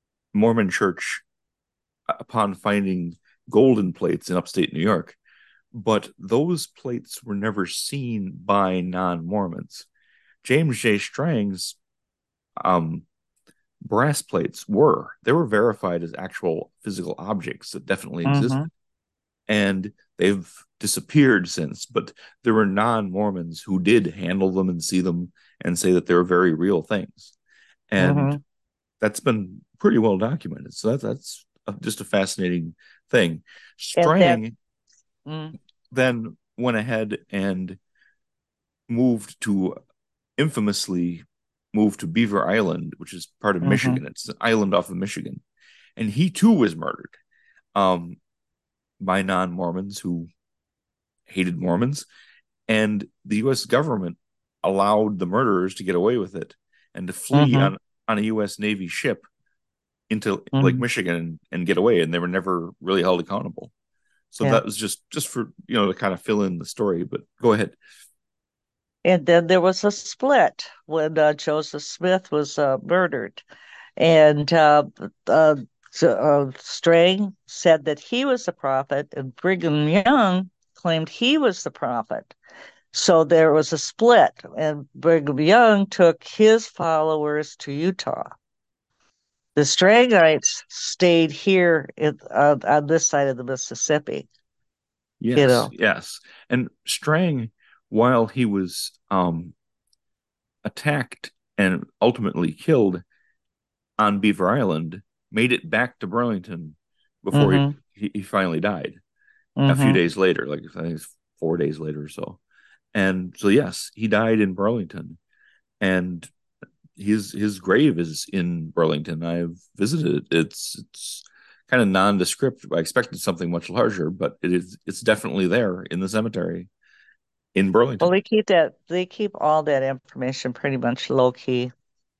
Mormon church upon finding golden plates in upstate New York. but those plates were never seen by non-Mormons. James J. Strang's um, brass plates they were verified as actual physical objects that definitely Mm-hmm. existed, and they've disappeared since. But there were non-Mormons who did handle them and see them and say that they were very real things, and Mm-hmm. that's been pretty well documented. So that's just a fascinating thing. And that, Strang mm, then went ahead and moved to infamously moved to Beaver Island, which is part of mm-hmm. Michigan. It's an island off of Michigan, and he too was murdered um, by non-Mormons who hated Mormons, and the U.S. government allowed the murderers to get away with it and to flee Mm-hmm. on a U.S. Navy ship into Lake Mm-hmm. Michigan and get away, and they were never really held accountable. So Yeah. that was just for to kind of fill in the story. But go ahead. And then there was a split when Joseph Smith was murdered. And Strang said that he was the prophet, and Brigham Young claimed he was the prophet. So there was a split, and Brigham Young took his followers to Utah. The Strangites stayed here on this side of the Mississippi, you Yes, know. yes. And Strang, while he was attacked and ultimately killed on Beaver Island, made it back to Burlington before Mm-hmm. he finally died a few Mm-hmm. days later, like I think it's 4 days later or so. And so, yes, he died in Burlington, and his grave is in Burlington. I've visited it. It's kind of nondescript. I expected something much larger, but it's definitely there in the cemetery in Well, Burlington. they keep all that information pretty much low key.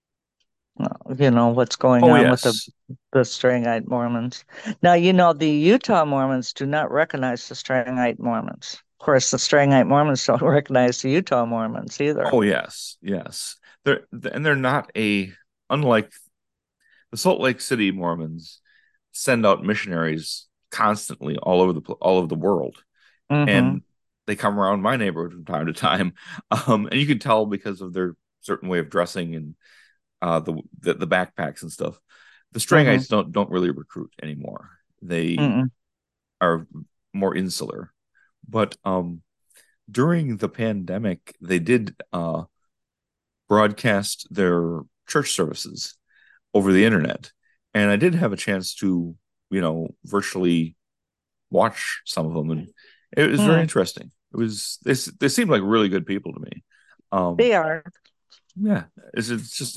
What's going Oh on with yes, the Strangite Mormons. Now, the Utah Mormons do not recognize the Strangite Mormons. Of course, the Strangite Mormons don't recognize the Utah Mormons either. oh yes, yes. They're not a unlike the Salt Lake City Mormons send out missionaries constantly all over the world, Mm-hmm. and they come around my neighborhood from time to time, and you can tell because of their certain way of dressing and the backpacks and stuff. The Mm-hmm. Strangites don't really recruit anymore. They Mm-mm. are more insular, but during the pandemic, they did broadcast their church services over the internet, and I did have a chance to virtually watch some of them, and it was very Hmm. interesting. They seemed like really good people to me. Um, They are. yeah, it's just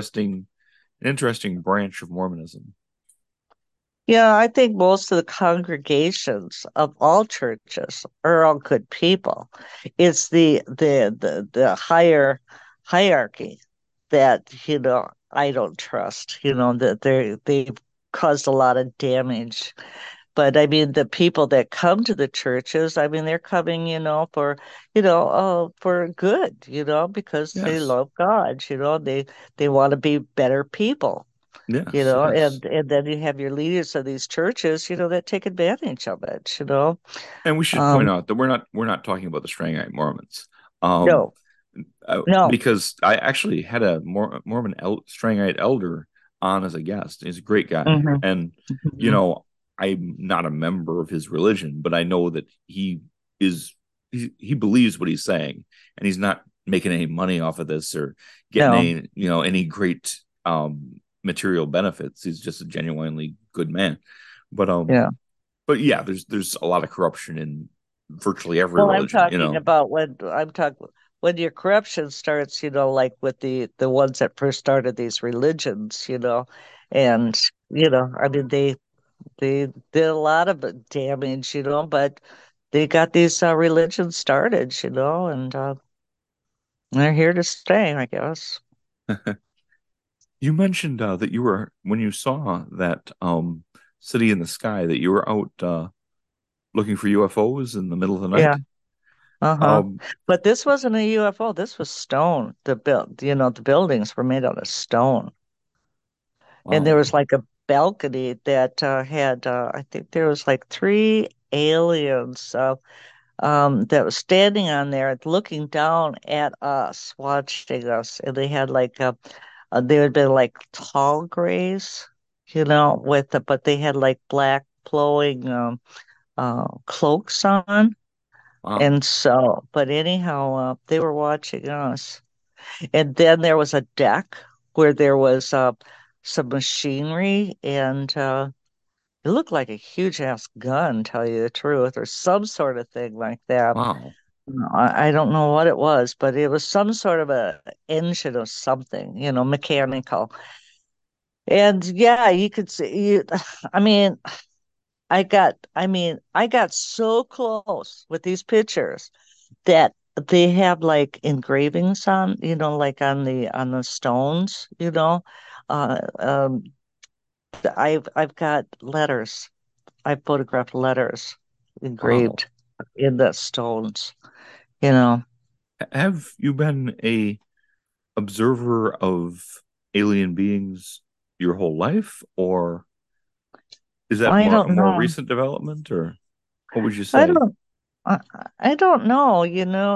an interesting branch of Mormonism. Yeah, I think most of the congregations of all churches are all good people. It's the higher hierarchy that, I don't trust, that they've caused a lot of damage. But I mean, the people that come to the churches, I mean, they're coming, for good, because they Yes, love God, they want to be better people, yes, yes. and then you have your leaders of these churches, that take advantage of it. And we should point Um, out that we're not talking about the Strangite Mormons, um, no, no. because I actually had a Strangite elder on as a guest. He's a great guy, Hmm. and you Hmm. know I'm not a member of his religion, but I know that is he believes what he's saying, and he's not making any money off of this or getting No, any great material benefits. He's just a genuinely good man. But yeah. yeah, there's a lot of corruption in virtually every Well, I'm religion, talking about when your corruption starts, like with the ones that first started these religions, and I mean they did a lot of damage, but they got these religions started, and they're here to stay, I guess. You mentioned that you were when you saw that city in the sky that you were out looking for UFOs in the middle of the Yeah. night. Uh-huh. Um, But this wasn't a UFO. This was stone. The buildings were made out of stone. And there was wow. like a balcony that had I think there was like three aliens. that was standing on there looking down at us, watching us. And they had like they had been like tall grays, with but they had like black flowing cloaks on. Wow. And so, but anyhow, they were watching us. And then there was a deck where there was some machinery, and it looked like a huge ass gun, tell you the truth, or some sort of thing like that. Wow. No, I don't know what it was, but it was some sort of a engine or something, mechanical. And yeah, you could see I mean, I got so close with these pictures that they have like engravings on, like on the stones. I've got letters. I photographed letters Wow. engraved in the stones, you know. Have you been a observer of alien beings your whole life, or is that I more a don't more know. recent development, or what would you I say? don't I, I don't know,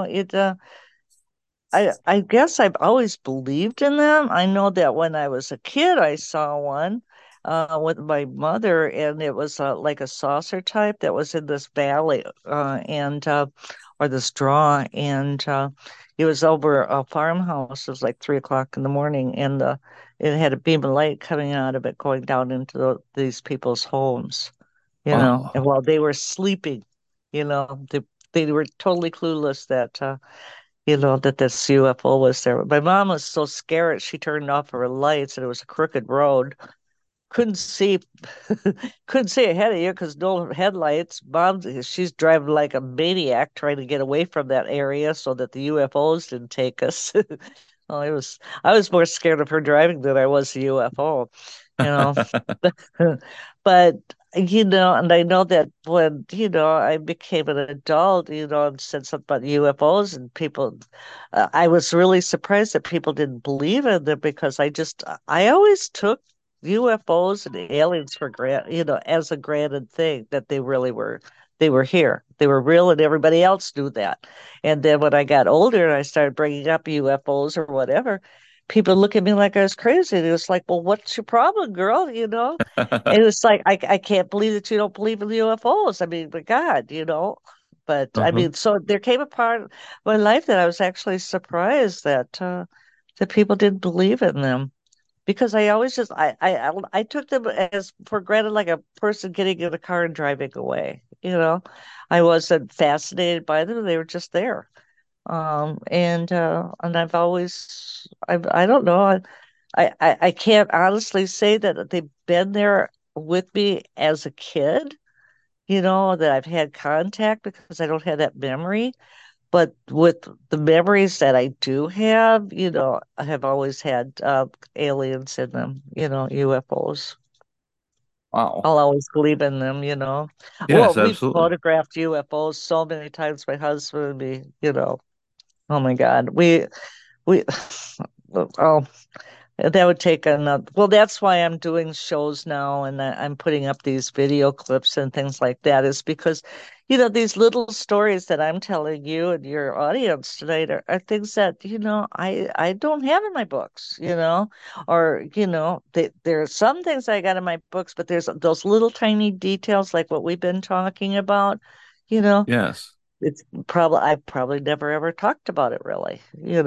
I guess I've always believed in them. I know that when I was a kid, I saw one with my mother, and it was like a saucer type that was in this valley, and or this draw, and it was over a farmhouse. It was like 3 o'clock in the morning, and it had a beam of light coming out of it, going down into these people's homes, Wow. and while they were sleeping, they were totally clueless that. That this UFO was there. My mom was so scared she turned off her lights and it was a crooked road. Couldn't see, couldn't see ahead of you because no headlights. She's driving like a maniac trying to get away from that area so that the UFOs didn't take us. Well, I was more scared of her driving than I was the UFO, you know. But and I know that when, I became an adult, and said something about UFOs and people, I was really surprised that people didn't believe in them because I always took UFOs and aliens for as a granted thing that they were here. They were real and everybody else knew that. And then when I got older and I started bringing up UFOs or whatever, people look at me like I was crazy. And it was like, well, what's your problem, girl? And it's like, I can't believe that you don't believe in the UFOs. I mean, my God, But I Uh-huh. mean, so there came a part of my life that I was actually surprised that people didn't believe in them because I always just I took them as for granted, like a person getting in a car and driving away. I wasn't fascinated by them; they were just there. And I've always I don't know I can't honestly say that they've been there with me as a kid. That I've had contact because I don't have that memory. But with the memories that I do have, I have always had aliens in them, UFOs. Wow. I'll always believe in them, Well, Yes, we've absolutely. photographed UFOs so many times, my husband and me, Oh my God. We oh, that would take another. Well, that's why I'm doing shows now and I'm putting up these video clips and things like that, is because, these little stories that I'm telling you and your audience tonight are things that, I don't have in my books, or, there are some things I got in my books, but there's those little tiny details like what we've been talking about, you know, Yes. it's I've probably never ever talked about it really,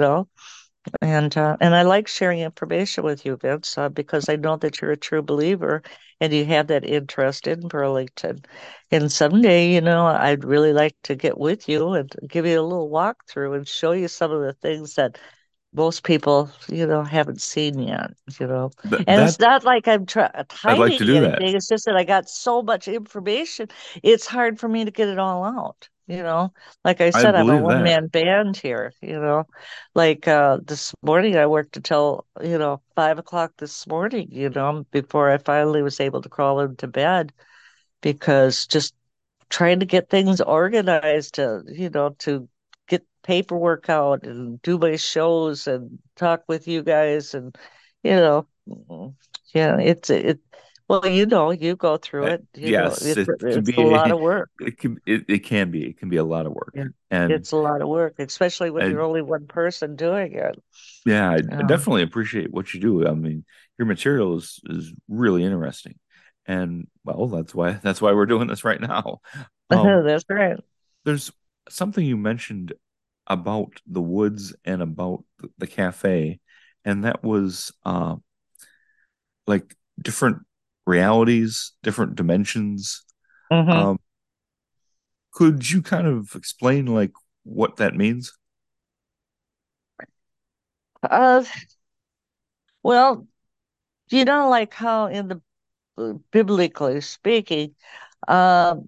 and I like sharing information with you, Vince, because I know that you're a true believer and you have that interest in Burlington. And someday, I'd really like to get with you and give you a little walkthrough and show you some of the things that most people, haven't seen yet, And it's That not like I'm I'd like to hiding do that. anything. It's just that I got so much information. It's hard for me to get it all out. Like I I said, I'm a believe one that. man band here. Like this morning, I worked until, 5 o'clock this morning, before I finally was able to crawl into bed because just trying to get things organized to get paperwork out and do my shows and talk with you guys and you know, yeah, Well, you know, you go through it. You know, Yes, it can it's a lot be of work. it can be a lot of work. Yeah, And it's a lot of work, especially when I you're only one person doing it. yeah, I Um, definitely appreciate what you do. I mean, your material is really interesting. And well, that's why we're doing this right now. Um, that's right. there's something you mentioned about the woods and about the cafe, and that was like different realities, different dimensions. Hmm. Um, could you kind of explain like what that means? Uh, well, you know, like how in the biblically speaking, um,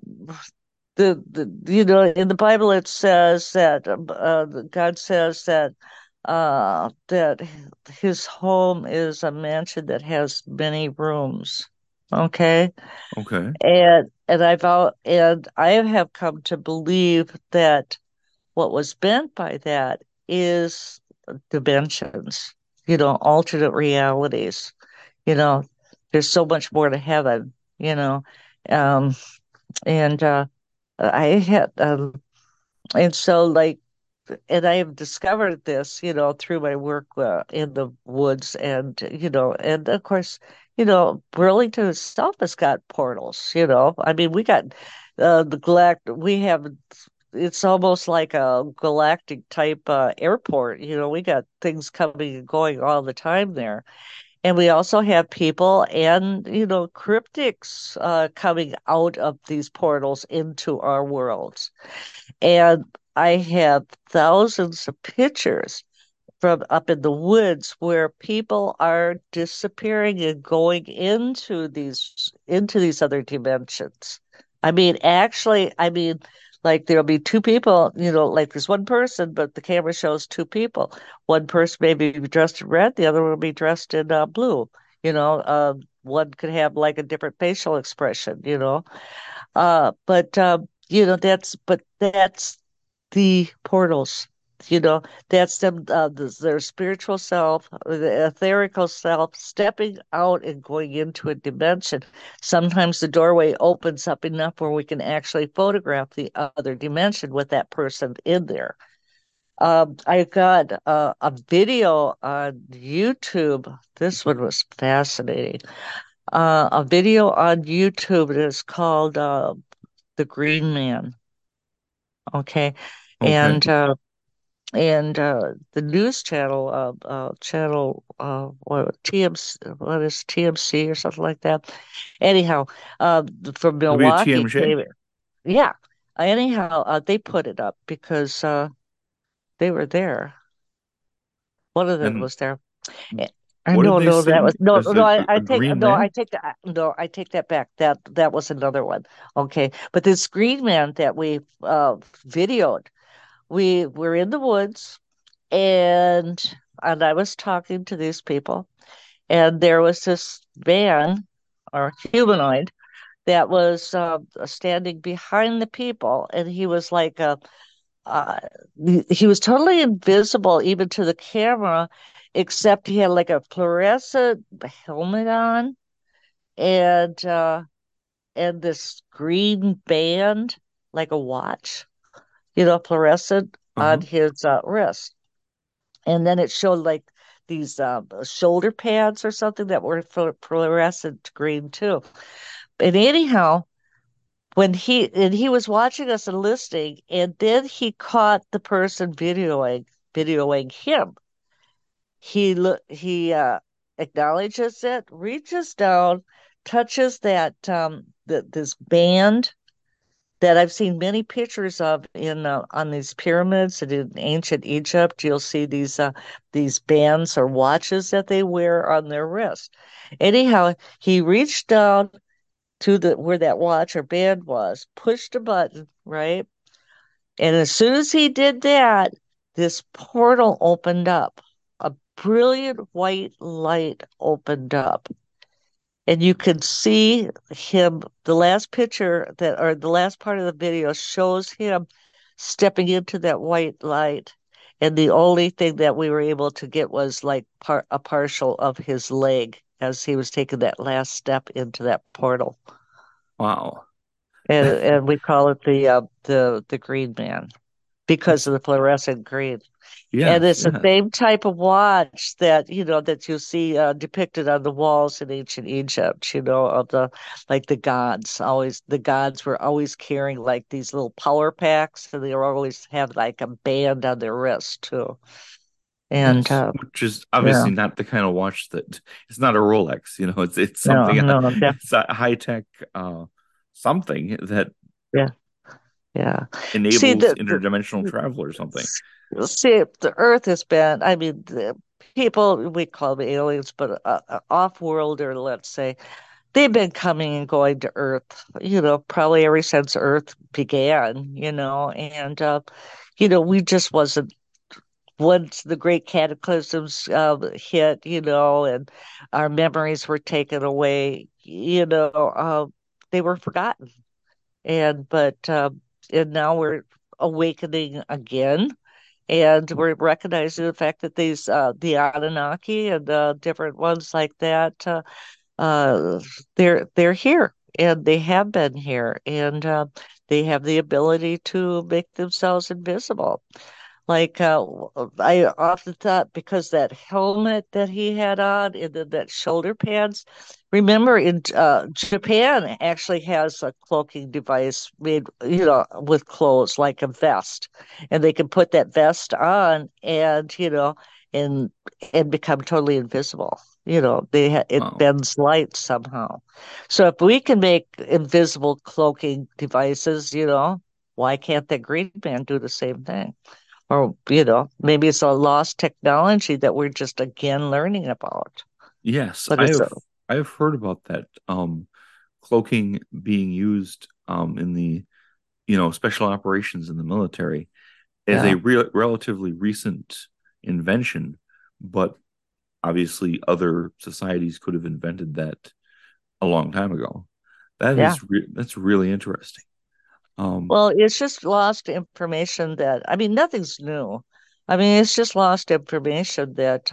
you know, in the Bible it says that God says that that his home is a mansion that has many rooms. Okay. Okay. And I have come to believe that what was meant by that is dimensions, you know, alternate realities. You know, there's so much more to heaven, you know. Um, and I had and so like and I have discovered this, you know, through my work in the woods, and you know, and of course, you know, Burlington itself has got portals. You know, I mean, we got the galact. We have it's almost like a galactic type airport. You know, we got things coming and going all the time there. And we also have people and, you know, cryptics coming out of these portals into our worlds. And I have thousands of pictures from up in the woods where people are disappearing and going into these other dimensions. I mean, actually, I mean, like there'll be two people, you know, like there's one person, but the camera shows two people. One person may be dressed in red, the other will be dressed in blue. You know, one could have like a different facial expression, you know. But you know, that's the portals. You know, that's them, their spiritual self, the etherical self, stepping out and going into a dimension. Sometimes the doorway opens up enough where we can actually photograph the other dimension with that person in there. I got a video on YouTube. This one was fascinating. A video on YouTube that is called The Green Man. Okay. Okay. And the news channel, what TMC, what is TMC or something like that. Anyhow, from Milwaukee WTMJ? came, yeah. Anyhow, they put it up because they were there. One of them And was there. what did No, they no, that was say? no, As no. a green man? I take that back. That was another one. Okay, but this green man that we videoed, we were in the woods, and I was talking to these people, and there was this man or humanoid that was standing behind the people, and he was like a uh, he was totally invisible even to the camera, except he had like a fluorescent helmet on and this green band, like a watch, you know, fluorescent on Uh-huh. his wrist. And then it showed like these shoulder pads or something that were fluorescent green too. And anyhow, he was watching us and listening, and then he caught the person videoing him. He acknowledges it, reaches down, touches this band that I've seen many pictures of in on these pyramids and in ancient Egypt. You'll see these bands or watches that they wear on their wrist. Anyhow, he reached down to the where that watch or band was, pushed a button, right? And as soon as he did that, this portal opened up. A brilliant white light opened up. And you can see him, the last picture that, or the last part of the video shows him stepping into that white light. And the only thing that we were able to get was like a partial of his leg as he was taking that last step into that portal. Wow. And we call it the Green Man because That's of the fluorescent green. And yes, it's the yes. same type of watch that, that you see depicted on the walls in ancient Egypt, of the gods. The gods were always carrying like these little power packs, and they were always have like a band on their wrist too. And Yes, which is yeah, obviously not the kind of watch that it's not a Rolex, it's no, something no, it's a high tech something that yeah, yeah. See enables the interdimensional travel or something. See, the Earth has been, I mean, the people, we call them aliens, but off-worlder, let's say, they've been coming and going to Earth, probably ever since Earth began, and, we just wasn't, once the great cataclysms hit, and our memories were taken away, they were forgotten. And now we're awakening again, and we're recognizing the fact that the Anunnaki and different ones like that, uh, they're here, and they have been here, and they have the ability to make themselves invisible. Like I often thought, because that helmet that he had on and then that shoulder pads. Remember, in Japan actually has a cloaking device made, with clothes like a vest, and they can put that vest on and and and become totally invisible. It Wow. bends light somehow. So if we can make invisible cloaking devices, why can't the Green Man do the same thing? Or, maybe it's a lost technology that we're just again learning about. Yes, But I it's have I have heard about that cloaking being used in the special operations in the military as a yeah, relatively recent invention, but obviously other societies could have invented that a long time ago. yeah. That's really interesting. Um, Well, it's just lost information that, I mean, nothing's new. I mean, it's just lost information that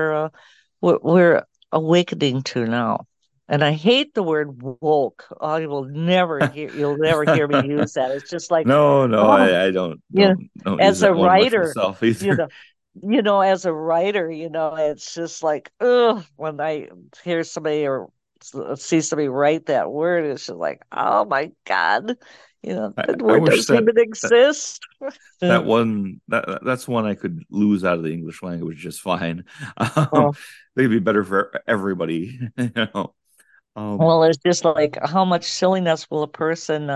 we're awakening to now. And I hate the word woke. You'll never hear me use that. It's just like, no, no, oh, I don't you know, use as a that one much writer, myself you either. know, as a writer, it's just like, ugh, when I hear somebody or see somebody write that word, it's just like, oh my God, that I word wish doesn't even that exist. that's one I could lose out of the English language just fine. Um, Oh, they'd be better for everybody, Um, well, it's just like, how much silliness will a person,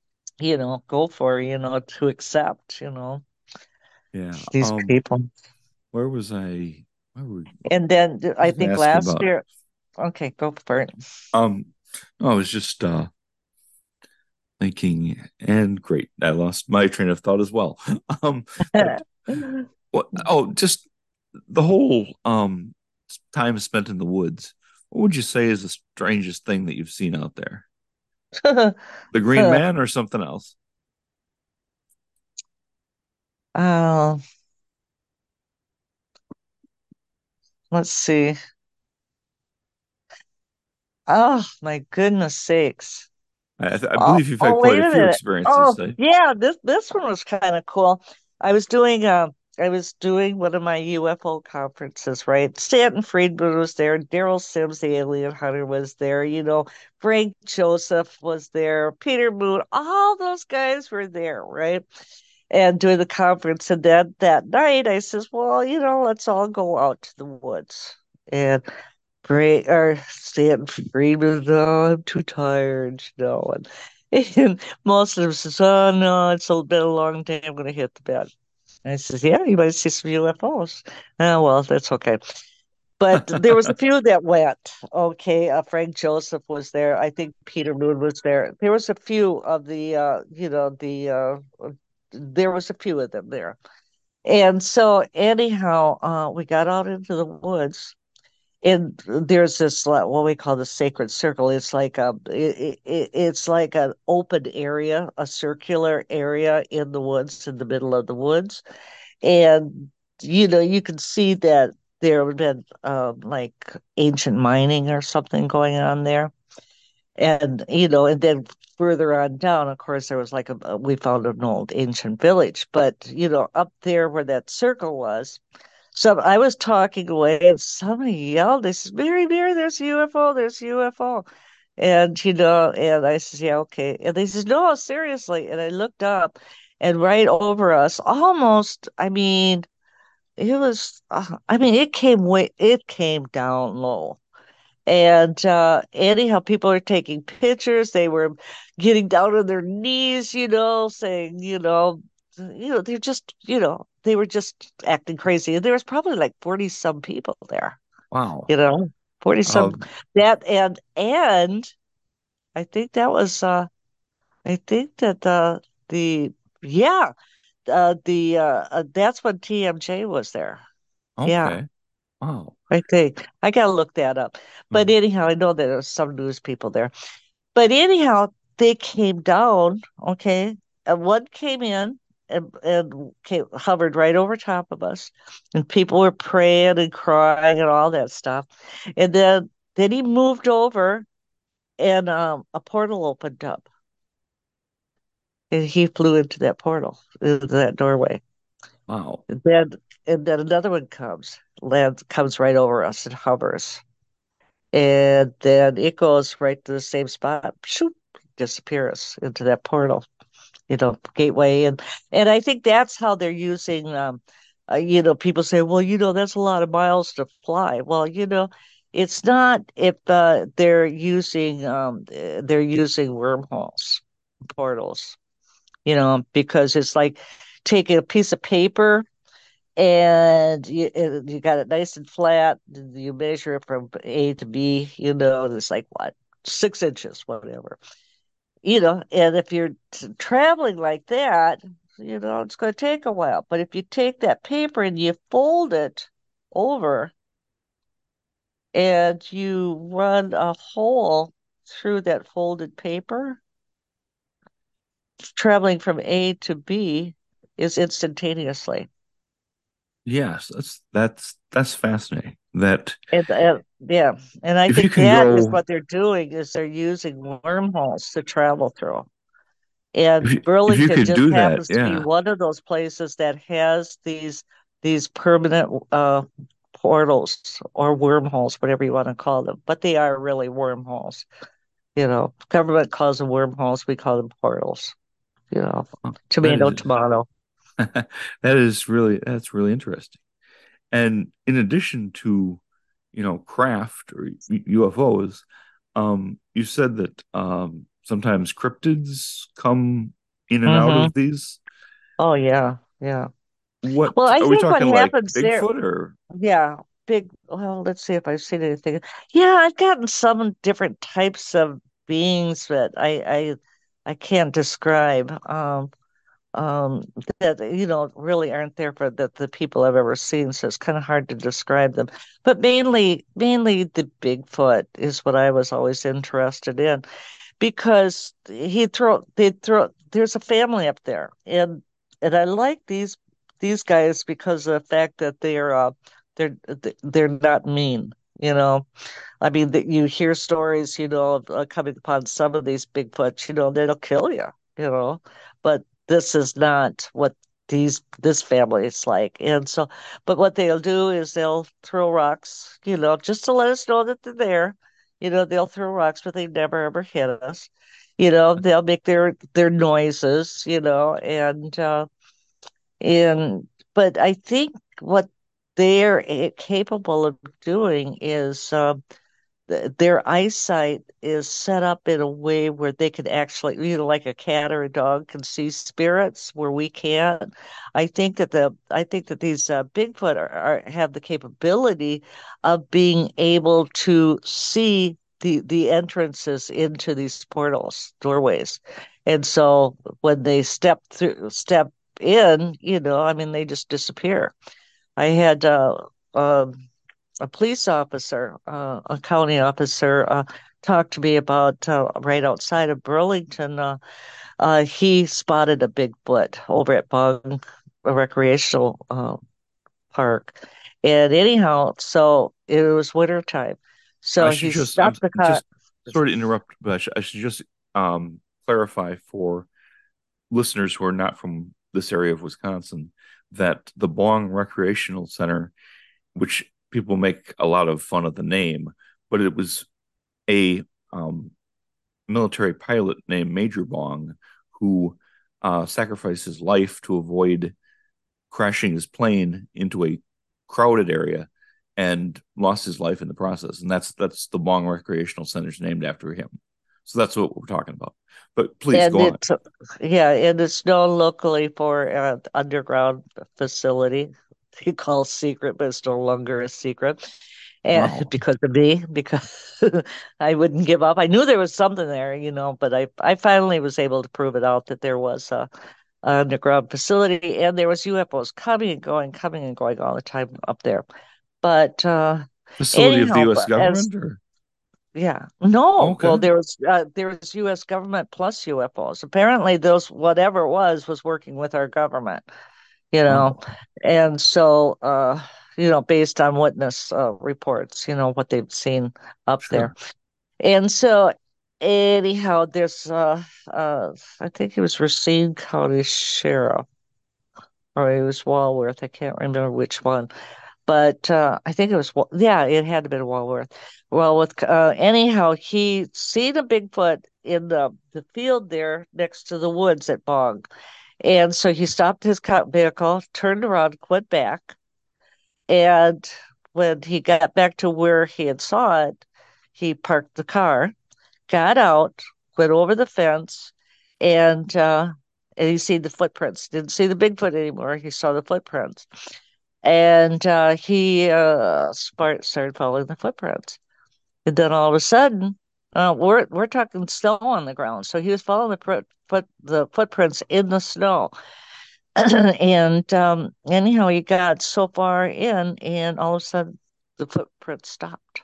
go for, to accept, yeah. these people. Where was I? Where were And then I I was going to think ask you last about? year, okay, go for it. Um, no, I was just thinking, and great, I lost my train of thought as well. But what? Oh, just the whole time spent in the woods. What would you say is the strangest thing that you've seen out there? The Green Man or something else? Oh, let's see. Oh, my goodness sakes. I Oh, believe you've had oh, quite wait a a few minute. experiences. Oh, yeah, this one was kind of cool. I was doing one of my UFO conferences, right? Stanton Friedman was there, Daryl Sims, the alien hunter, was there, Frank Joseph was there, Peter Moon, all those guys were there, right? And doing the conference. And then that night I says, well, let's all go out to the woods. And Stanton Friedman, no, I'm too tired, and most of them says, oh no, been a long day. I'm gonna hit the bed. And I says, yeah, you might see some UFOs. Oh well, that's okay. But there was a few that went. Okay, Frank Joseph was there. I think Peter Moon was there. There was a few of there was a few of them there. And so anyhow, we got out into the woods, and there's this what we call the sacred circle. It's like an open area, a circular area in the woods, in the middle of the woods, and you can see that there had been like ancient mining or something going on there. And, and then further on down, of course, there was like we found an old ancient village. But, up there where that circle was, so I was talking away and somebody yelled, they said, Mary, Mary, there's a UFO, there's a UFO. And, and I said, yeah, okay. And they said, no, seriously. And I looked up and right over us, almost, it was, it came down low. And anyhow, people are taking pictures. They were getting down on their knees, saying, they're just, they were just acting crazy. And there was probably like 40 some people there, Wow. you know, 40 some Um, that and I think that was I think that the yeah, that's when TMJ was there. Yeah, okay. Wow. I think I gotta look that up. But Mhm. anyhow, I know that there was some news people there. But anyhow, they came down, okay, and one came in and hovered right over top of us, and people were praying and crying and all that stuff. And then he moved over, and a portal opened up, and he flew into that portal, into that doorway. Wow. And then another one comes right over us and hovers. And then it goes right to the same spot, shoop, disappears into that portal, gateway. And I think that's how they're using people say, well, that's a lot of miles to fly. Well, it's not if they're using wormholes, portals, because it's like taking a piece of paper and you got it nice and flat. You measure it from A to B, and it's like what, 6 inches, whatever. And if you're traveling like that, it's going to take a while. But if you take that paper and you fold it over and you run a hole through that folded paper, traveling from A to B is instantaneously. Yes, that's fascinating. That Yeah, and I if you think can that is go, what they're doing is they're using wormholes to travel through. And if you Burlington could just do that, happens to be yeah. one of those places that has these permanent portals or wormholes, whatever you want to call them. But they are really wormholes. Government calls them wormholes, we call them portals. You know, That tomato, is tomato. that's really interesting. And in addition to, craft or UFOs, you said that sometimes cryptids come in and out Hmm. of these. Oh yeah, yeah. Well, What I are we think what talking like happens there, Bigfoot or yeah, well, let's see if I've seen anything. Yeah, I've gotten some different types of beings that I can't describe. Um, that really aren't there for the people I've ever seen, so it's kind of hard to describe them. But mainly the Bigfoot is what I was always interested in because there's a family up there, and I like these guys because of the fact that they're they're not mean, you know. I mean, that you hear stories, of coming upon some of these Bigfoots, that'll kill you, you know. But this is not what this family is like. And so, but what they'll do is they'll throw rocks, just to let us know that they're there. They'll throw rocks, but they never ever hit us. They'll make their noises, and but I think what they're capable of doing is their eyesight is set up in a way where they can actually, like a cat or a dog can see spirits where we can't. I think that these Bigfoot have the capability of being able to see the entrances into these portals, doorways. And so when they step in, they just disappear. I had a police officer, a county officer, talked to me about right outside of Burlington. He spotted a Bigfoot over at Bong Recreational Park, And anyhow, so it was winter time. I So should he just I'm stopped the car. just sort of interrupt, but I should just clarify for listeners who are not from this area of Wisconsin that the Bong Recreational Center, which people make a lot of fun of the name, but it was a military pilot named Major Bong who sacrificed his life to avoid crashing his plane into a crowded area and lost his life in the process. And that's the Bong Recreational Center is named after him. So that's what we're talking about. But please And go on. it's yeah, and it's known locally for an underground facility. He calls secret, but it's no longer a secret. And Wow. because of me, because I wouldn't give up. I knew there was something there, but I finally was able to prove it out that there was a underground facility and there was UFOs coming and going all the time up there. But Facility of the anyhow, US as government or yeah. No. Well, okay. there was U.S. government plus UFOs. Apparently, those whatever it was working with our government, you know. Wow. And so based on witness reports, what they've seen up there. Sure. And so anyhow, there's I think he was Racine County Sheriff or he was Walworth. I can't remember which one. But I think it was, yeah, it had to be Walworth. Well, with anyhow, he seen a Bigfoot in the field there next to the woods at Bog, and so he stopped his vehicle, turned around, went back, and when he got back to where he had saw it, he parked the car, got out, went over the fence, and he seen the footprints. Didn't see the Bigfoot anymore. He saw the footprints. And he started following the footprints. And then all of a sudden, we're talking snow on the ground. So he was following the footprints in the snow. And anyhow, he got so far in, and all of a sudden, the footprints stopped.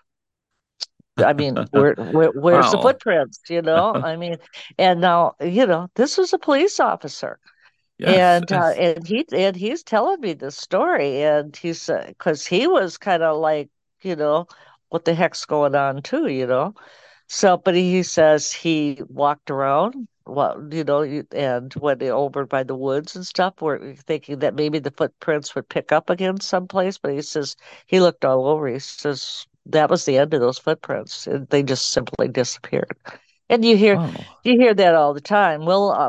I mean, where's the Wow. footprints? I mean, and now, this was a police officer. Yes, And yes. he's telling me this story, and he's because he was kind of like, you know, what the heck's going on too, So, but he says he walked around, well, and went over by the woods and stuff, where thinking that maybe the footprints would pick up again someplace. But he says he looked all over. He says that was the end of those footprints. They just simply disappeared. And Wow. you hear that all the time.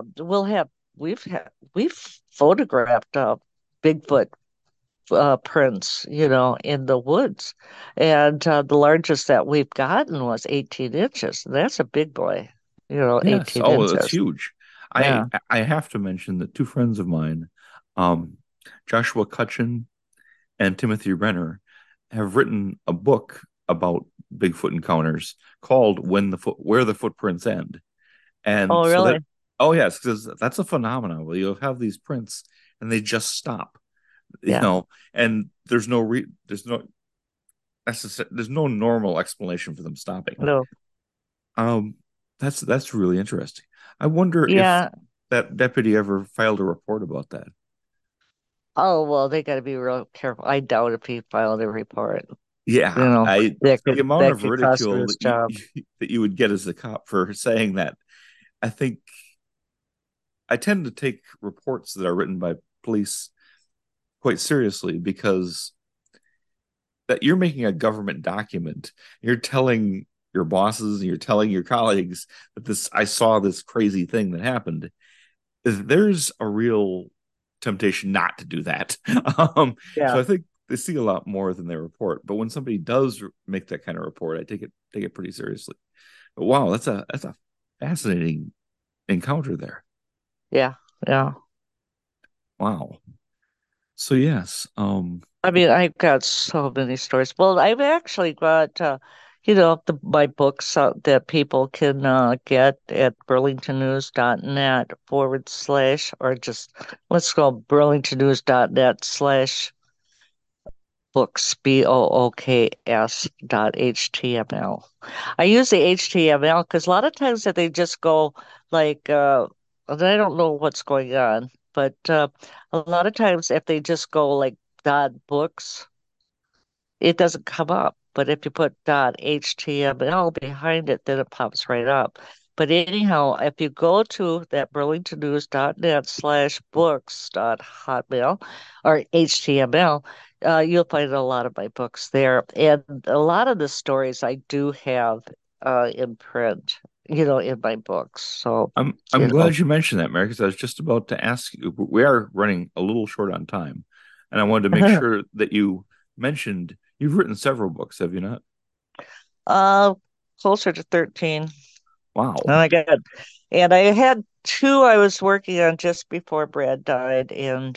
We've photographed Bigfoot prints, in the woods, and the largest that we've gotten was 18 inches. That's a big boy, Yes. 18 Oh, that's inches. huge. Yeah. I have to mention that two friends of mine, um, Joshua Cutchin and Timothy Renner, have written a book about Bigfoot encounters called Where the Footprints End. And Oh, so that really? oh yes, because that's a phenomenon where you have these prints and they just stop, Yeah. and there's no normal explanation for them stopping. No. Um, that's really interesting. I wonder if Yeah. that deputy ever filed a report about that. Oh, well, they got to be real careful. I doubt if he filed a report, Yeah, I that the could amount that of could cost him ridicule his job. that you would get as a cop for saying that, I think I tend to take reports that are written by police quite seriously because that you're making a government document. You're telling your bosses and you're telling your colleagues that this I saw this crazy thing that happened. There's a real temptation not to do that. Yeah. So I think they see a lot more than they report. But when somebody does make that kind of report, I take it pretty seriously. But wow, that's a fascinating encounter there. Yeah. Yeah. Wow. So yes, I mean, I've got so many stories. Well, I've actually got, my books that people can get at burlingtonnews.net / or just let's go burlingtonnews.net / books, books.html. I use the HTML because a lot of times that they just go like, and I don't know what's going on, but a lot of times if they just go like dot books it doesn't come up. But if you put .html behind it, then it pops right up. But anyhow, if you go to that burlingtonnews.net/books.hotmail or HTML, you'll find a lot of my books there. And a lot of the stories I do have in print, in my books. So, I'm you know. glad you mentioned that, Mary, because I was just about to ask you. We are running a little short on time, and I wanted to make sure that you mentioned you've written several books, have you not? Uh, Closer to 13. Oh Wow. my God. And I had two I was working on just before Brad died.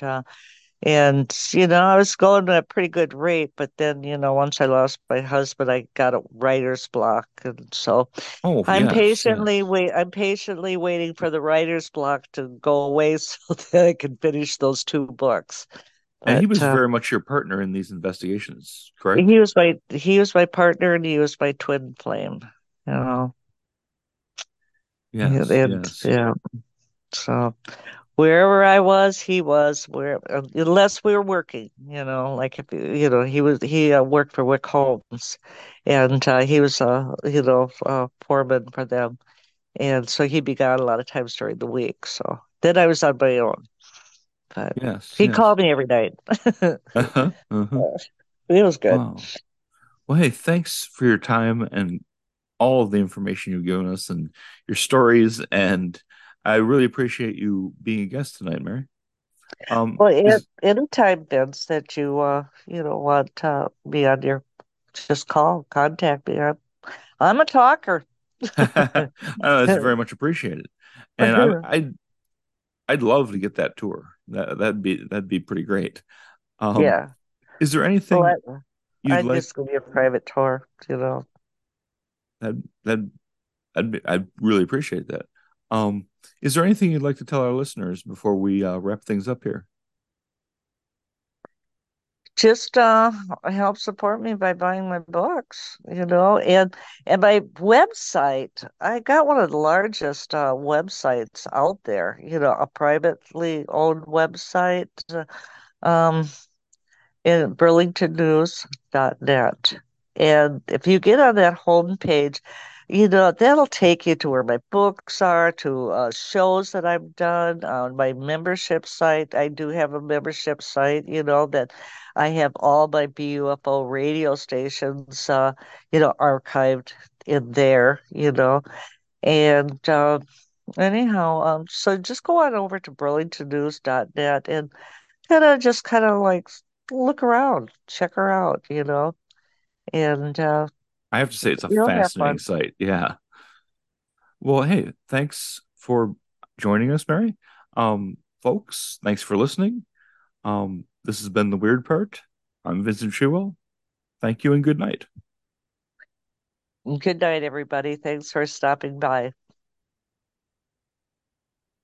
And I was going at a pretty good rate, but then, once I lost my husband, I got a writer's block. And so Oh, yes, yes. I'm patiently waiting for the writer's block to go away so that I can finish those two books. And he But was very much your partner in these investigations, correct? he was my partner and he was my twin flame, you know. And, Yes, and yes. yeah, so wherever I was, he was where unless we were working, like if he worked for Wick Holmes, and he was foreman for them, and so he'd be gone a lot of times during the week. So then I was on my own, but Yes, he yes. called me every night. Uh-huh, uh-huh. It was good. Wow. Well, hey, thanks for your time and all of the information you've given us and your stories. And I really appreciate you being a guest tonight, Mary. Well, Is anytime, Vince, that you want me on your, just contact me. I'm a talker. That's very much appreciated. And I'd love to get that tour. That'd be pretty great. Um, Yeah. is there Well, anything you'd I'd like just give you a private tour. that that I'd really appreciate that. Um, is there anything you'd like to tell our listeners before we wrap things up here? Just help support me by buying my books. And my website. I got one of the largest websites out there, a privately owned website. Um, in burlingtonnews.net. And if you get on that homepage, that'll take you to where my books are, to shows that I've done on my membership site. I do have a membership site, that I have all my BUFO radio stations, archived in there. And anyhow, so just go on over to burlingtonnews.net and kind of like look around, check her out, and I have to say it's a you'll have fascinating fun. site. Yeah. Well, hey, thanks for joining us, Mary. Folks, thanks for listening. This has been The Weird Part. I'm Vincent Shewell. Thank you and good night. Good night, everybody. Thanks for stopping by.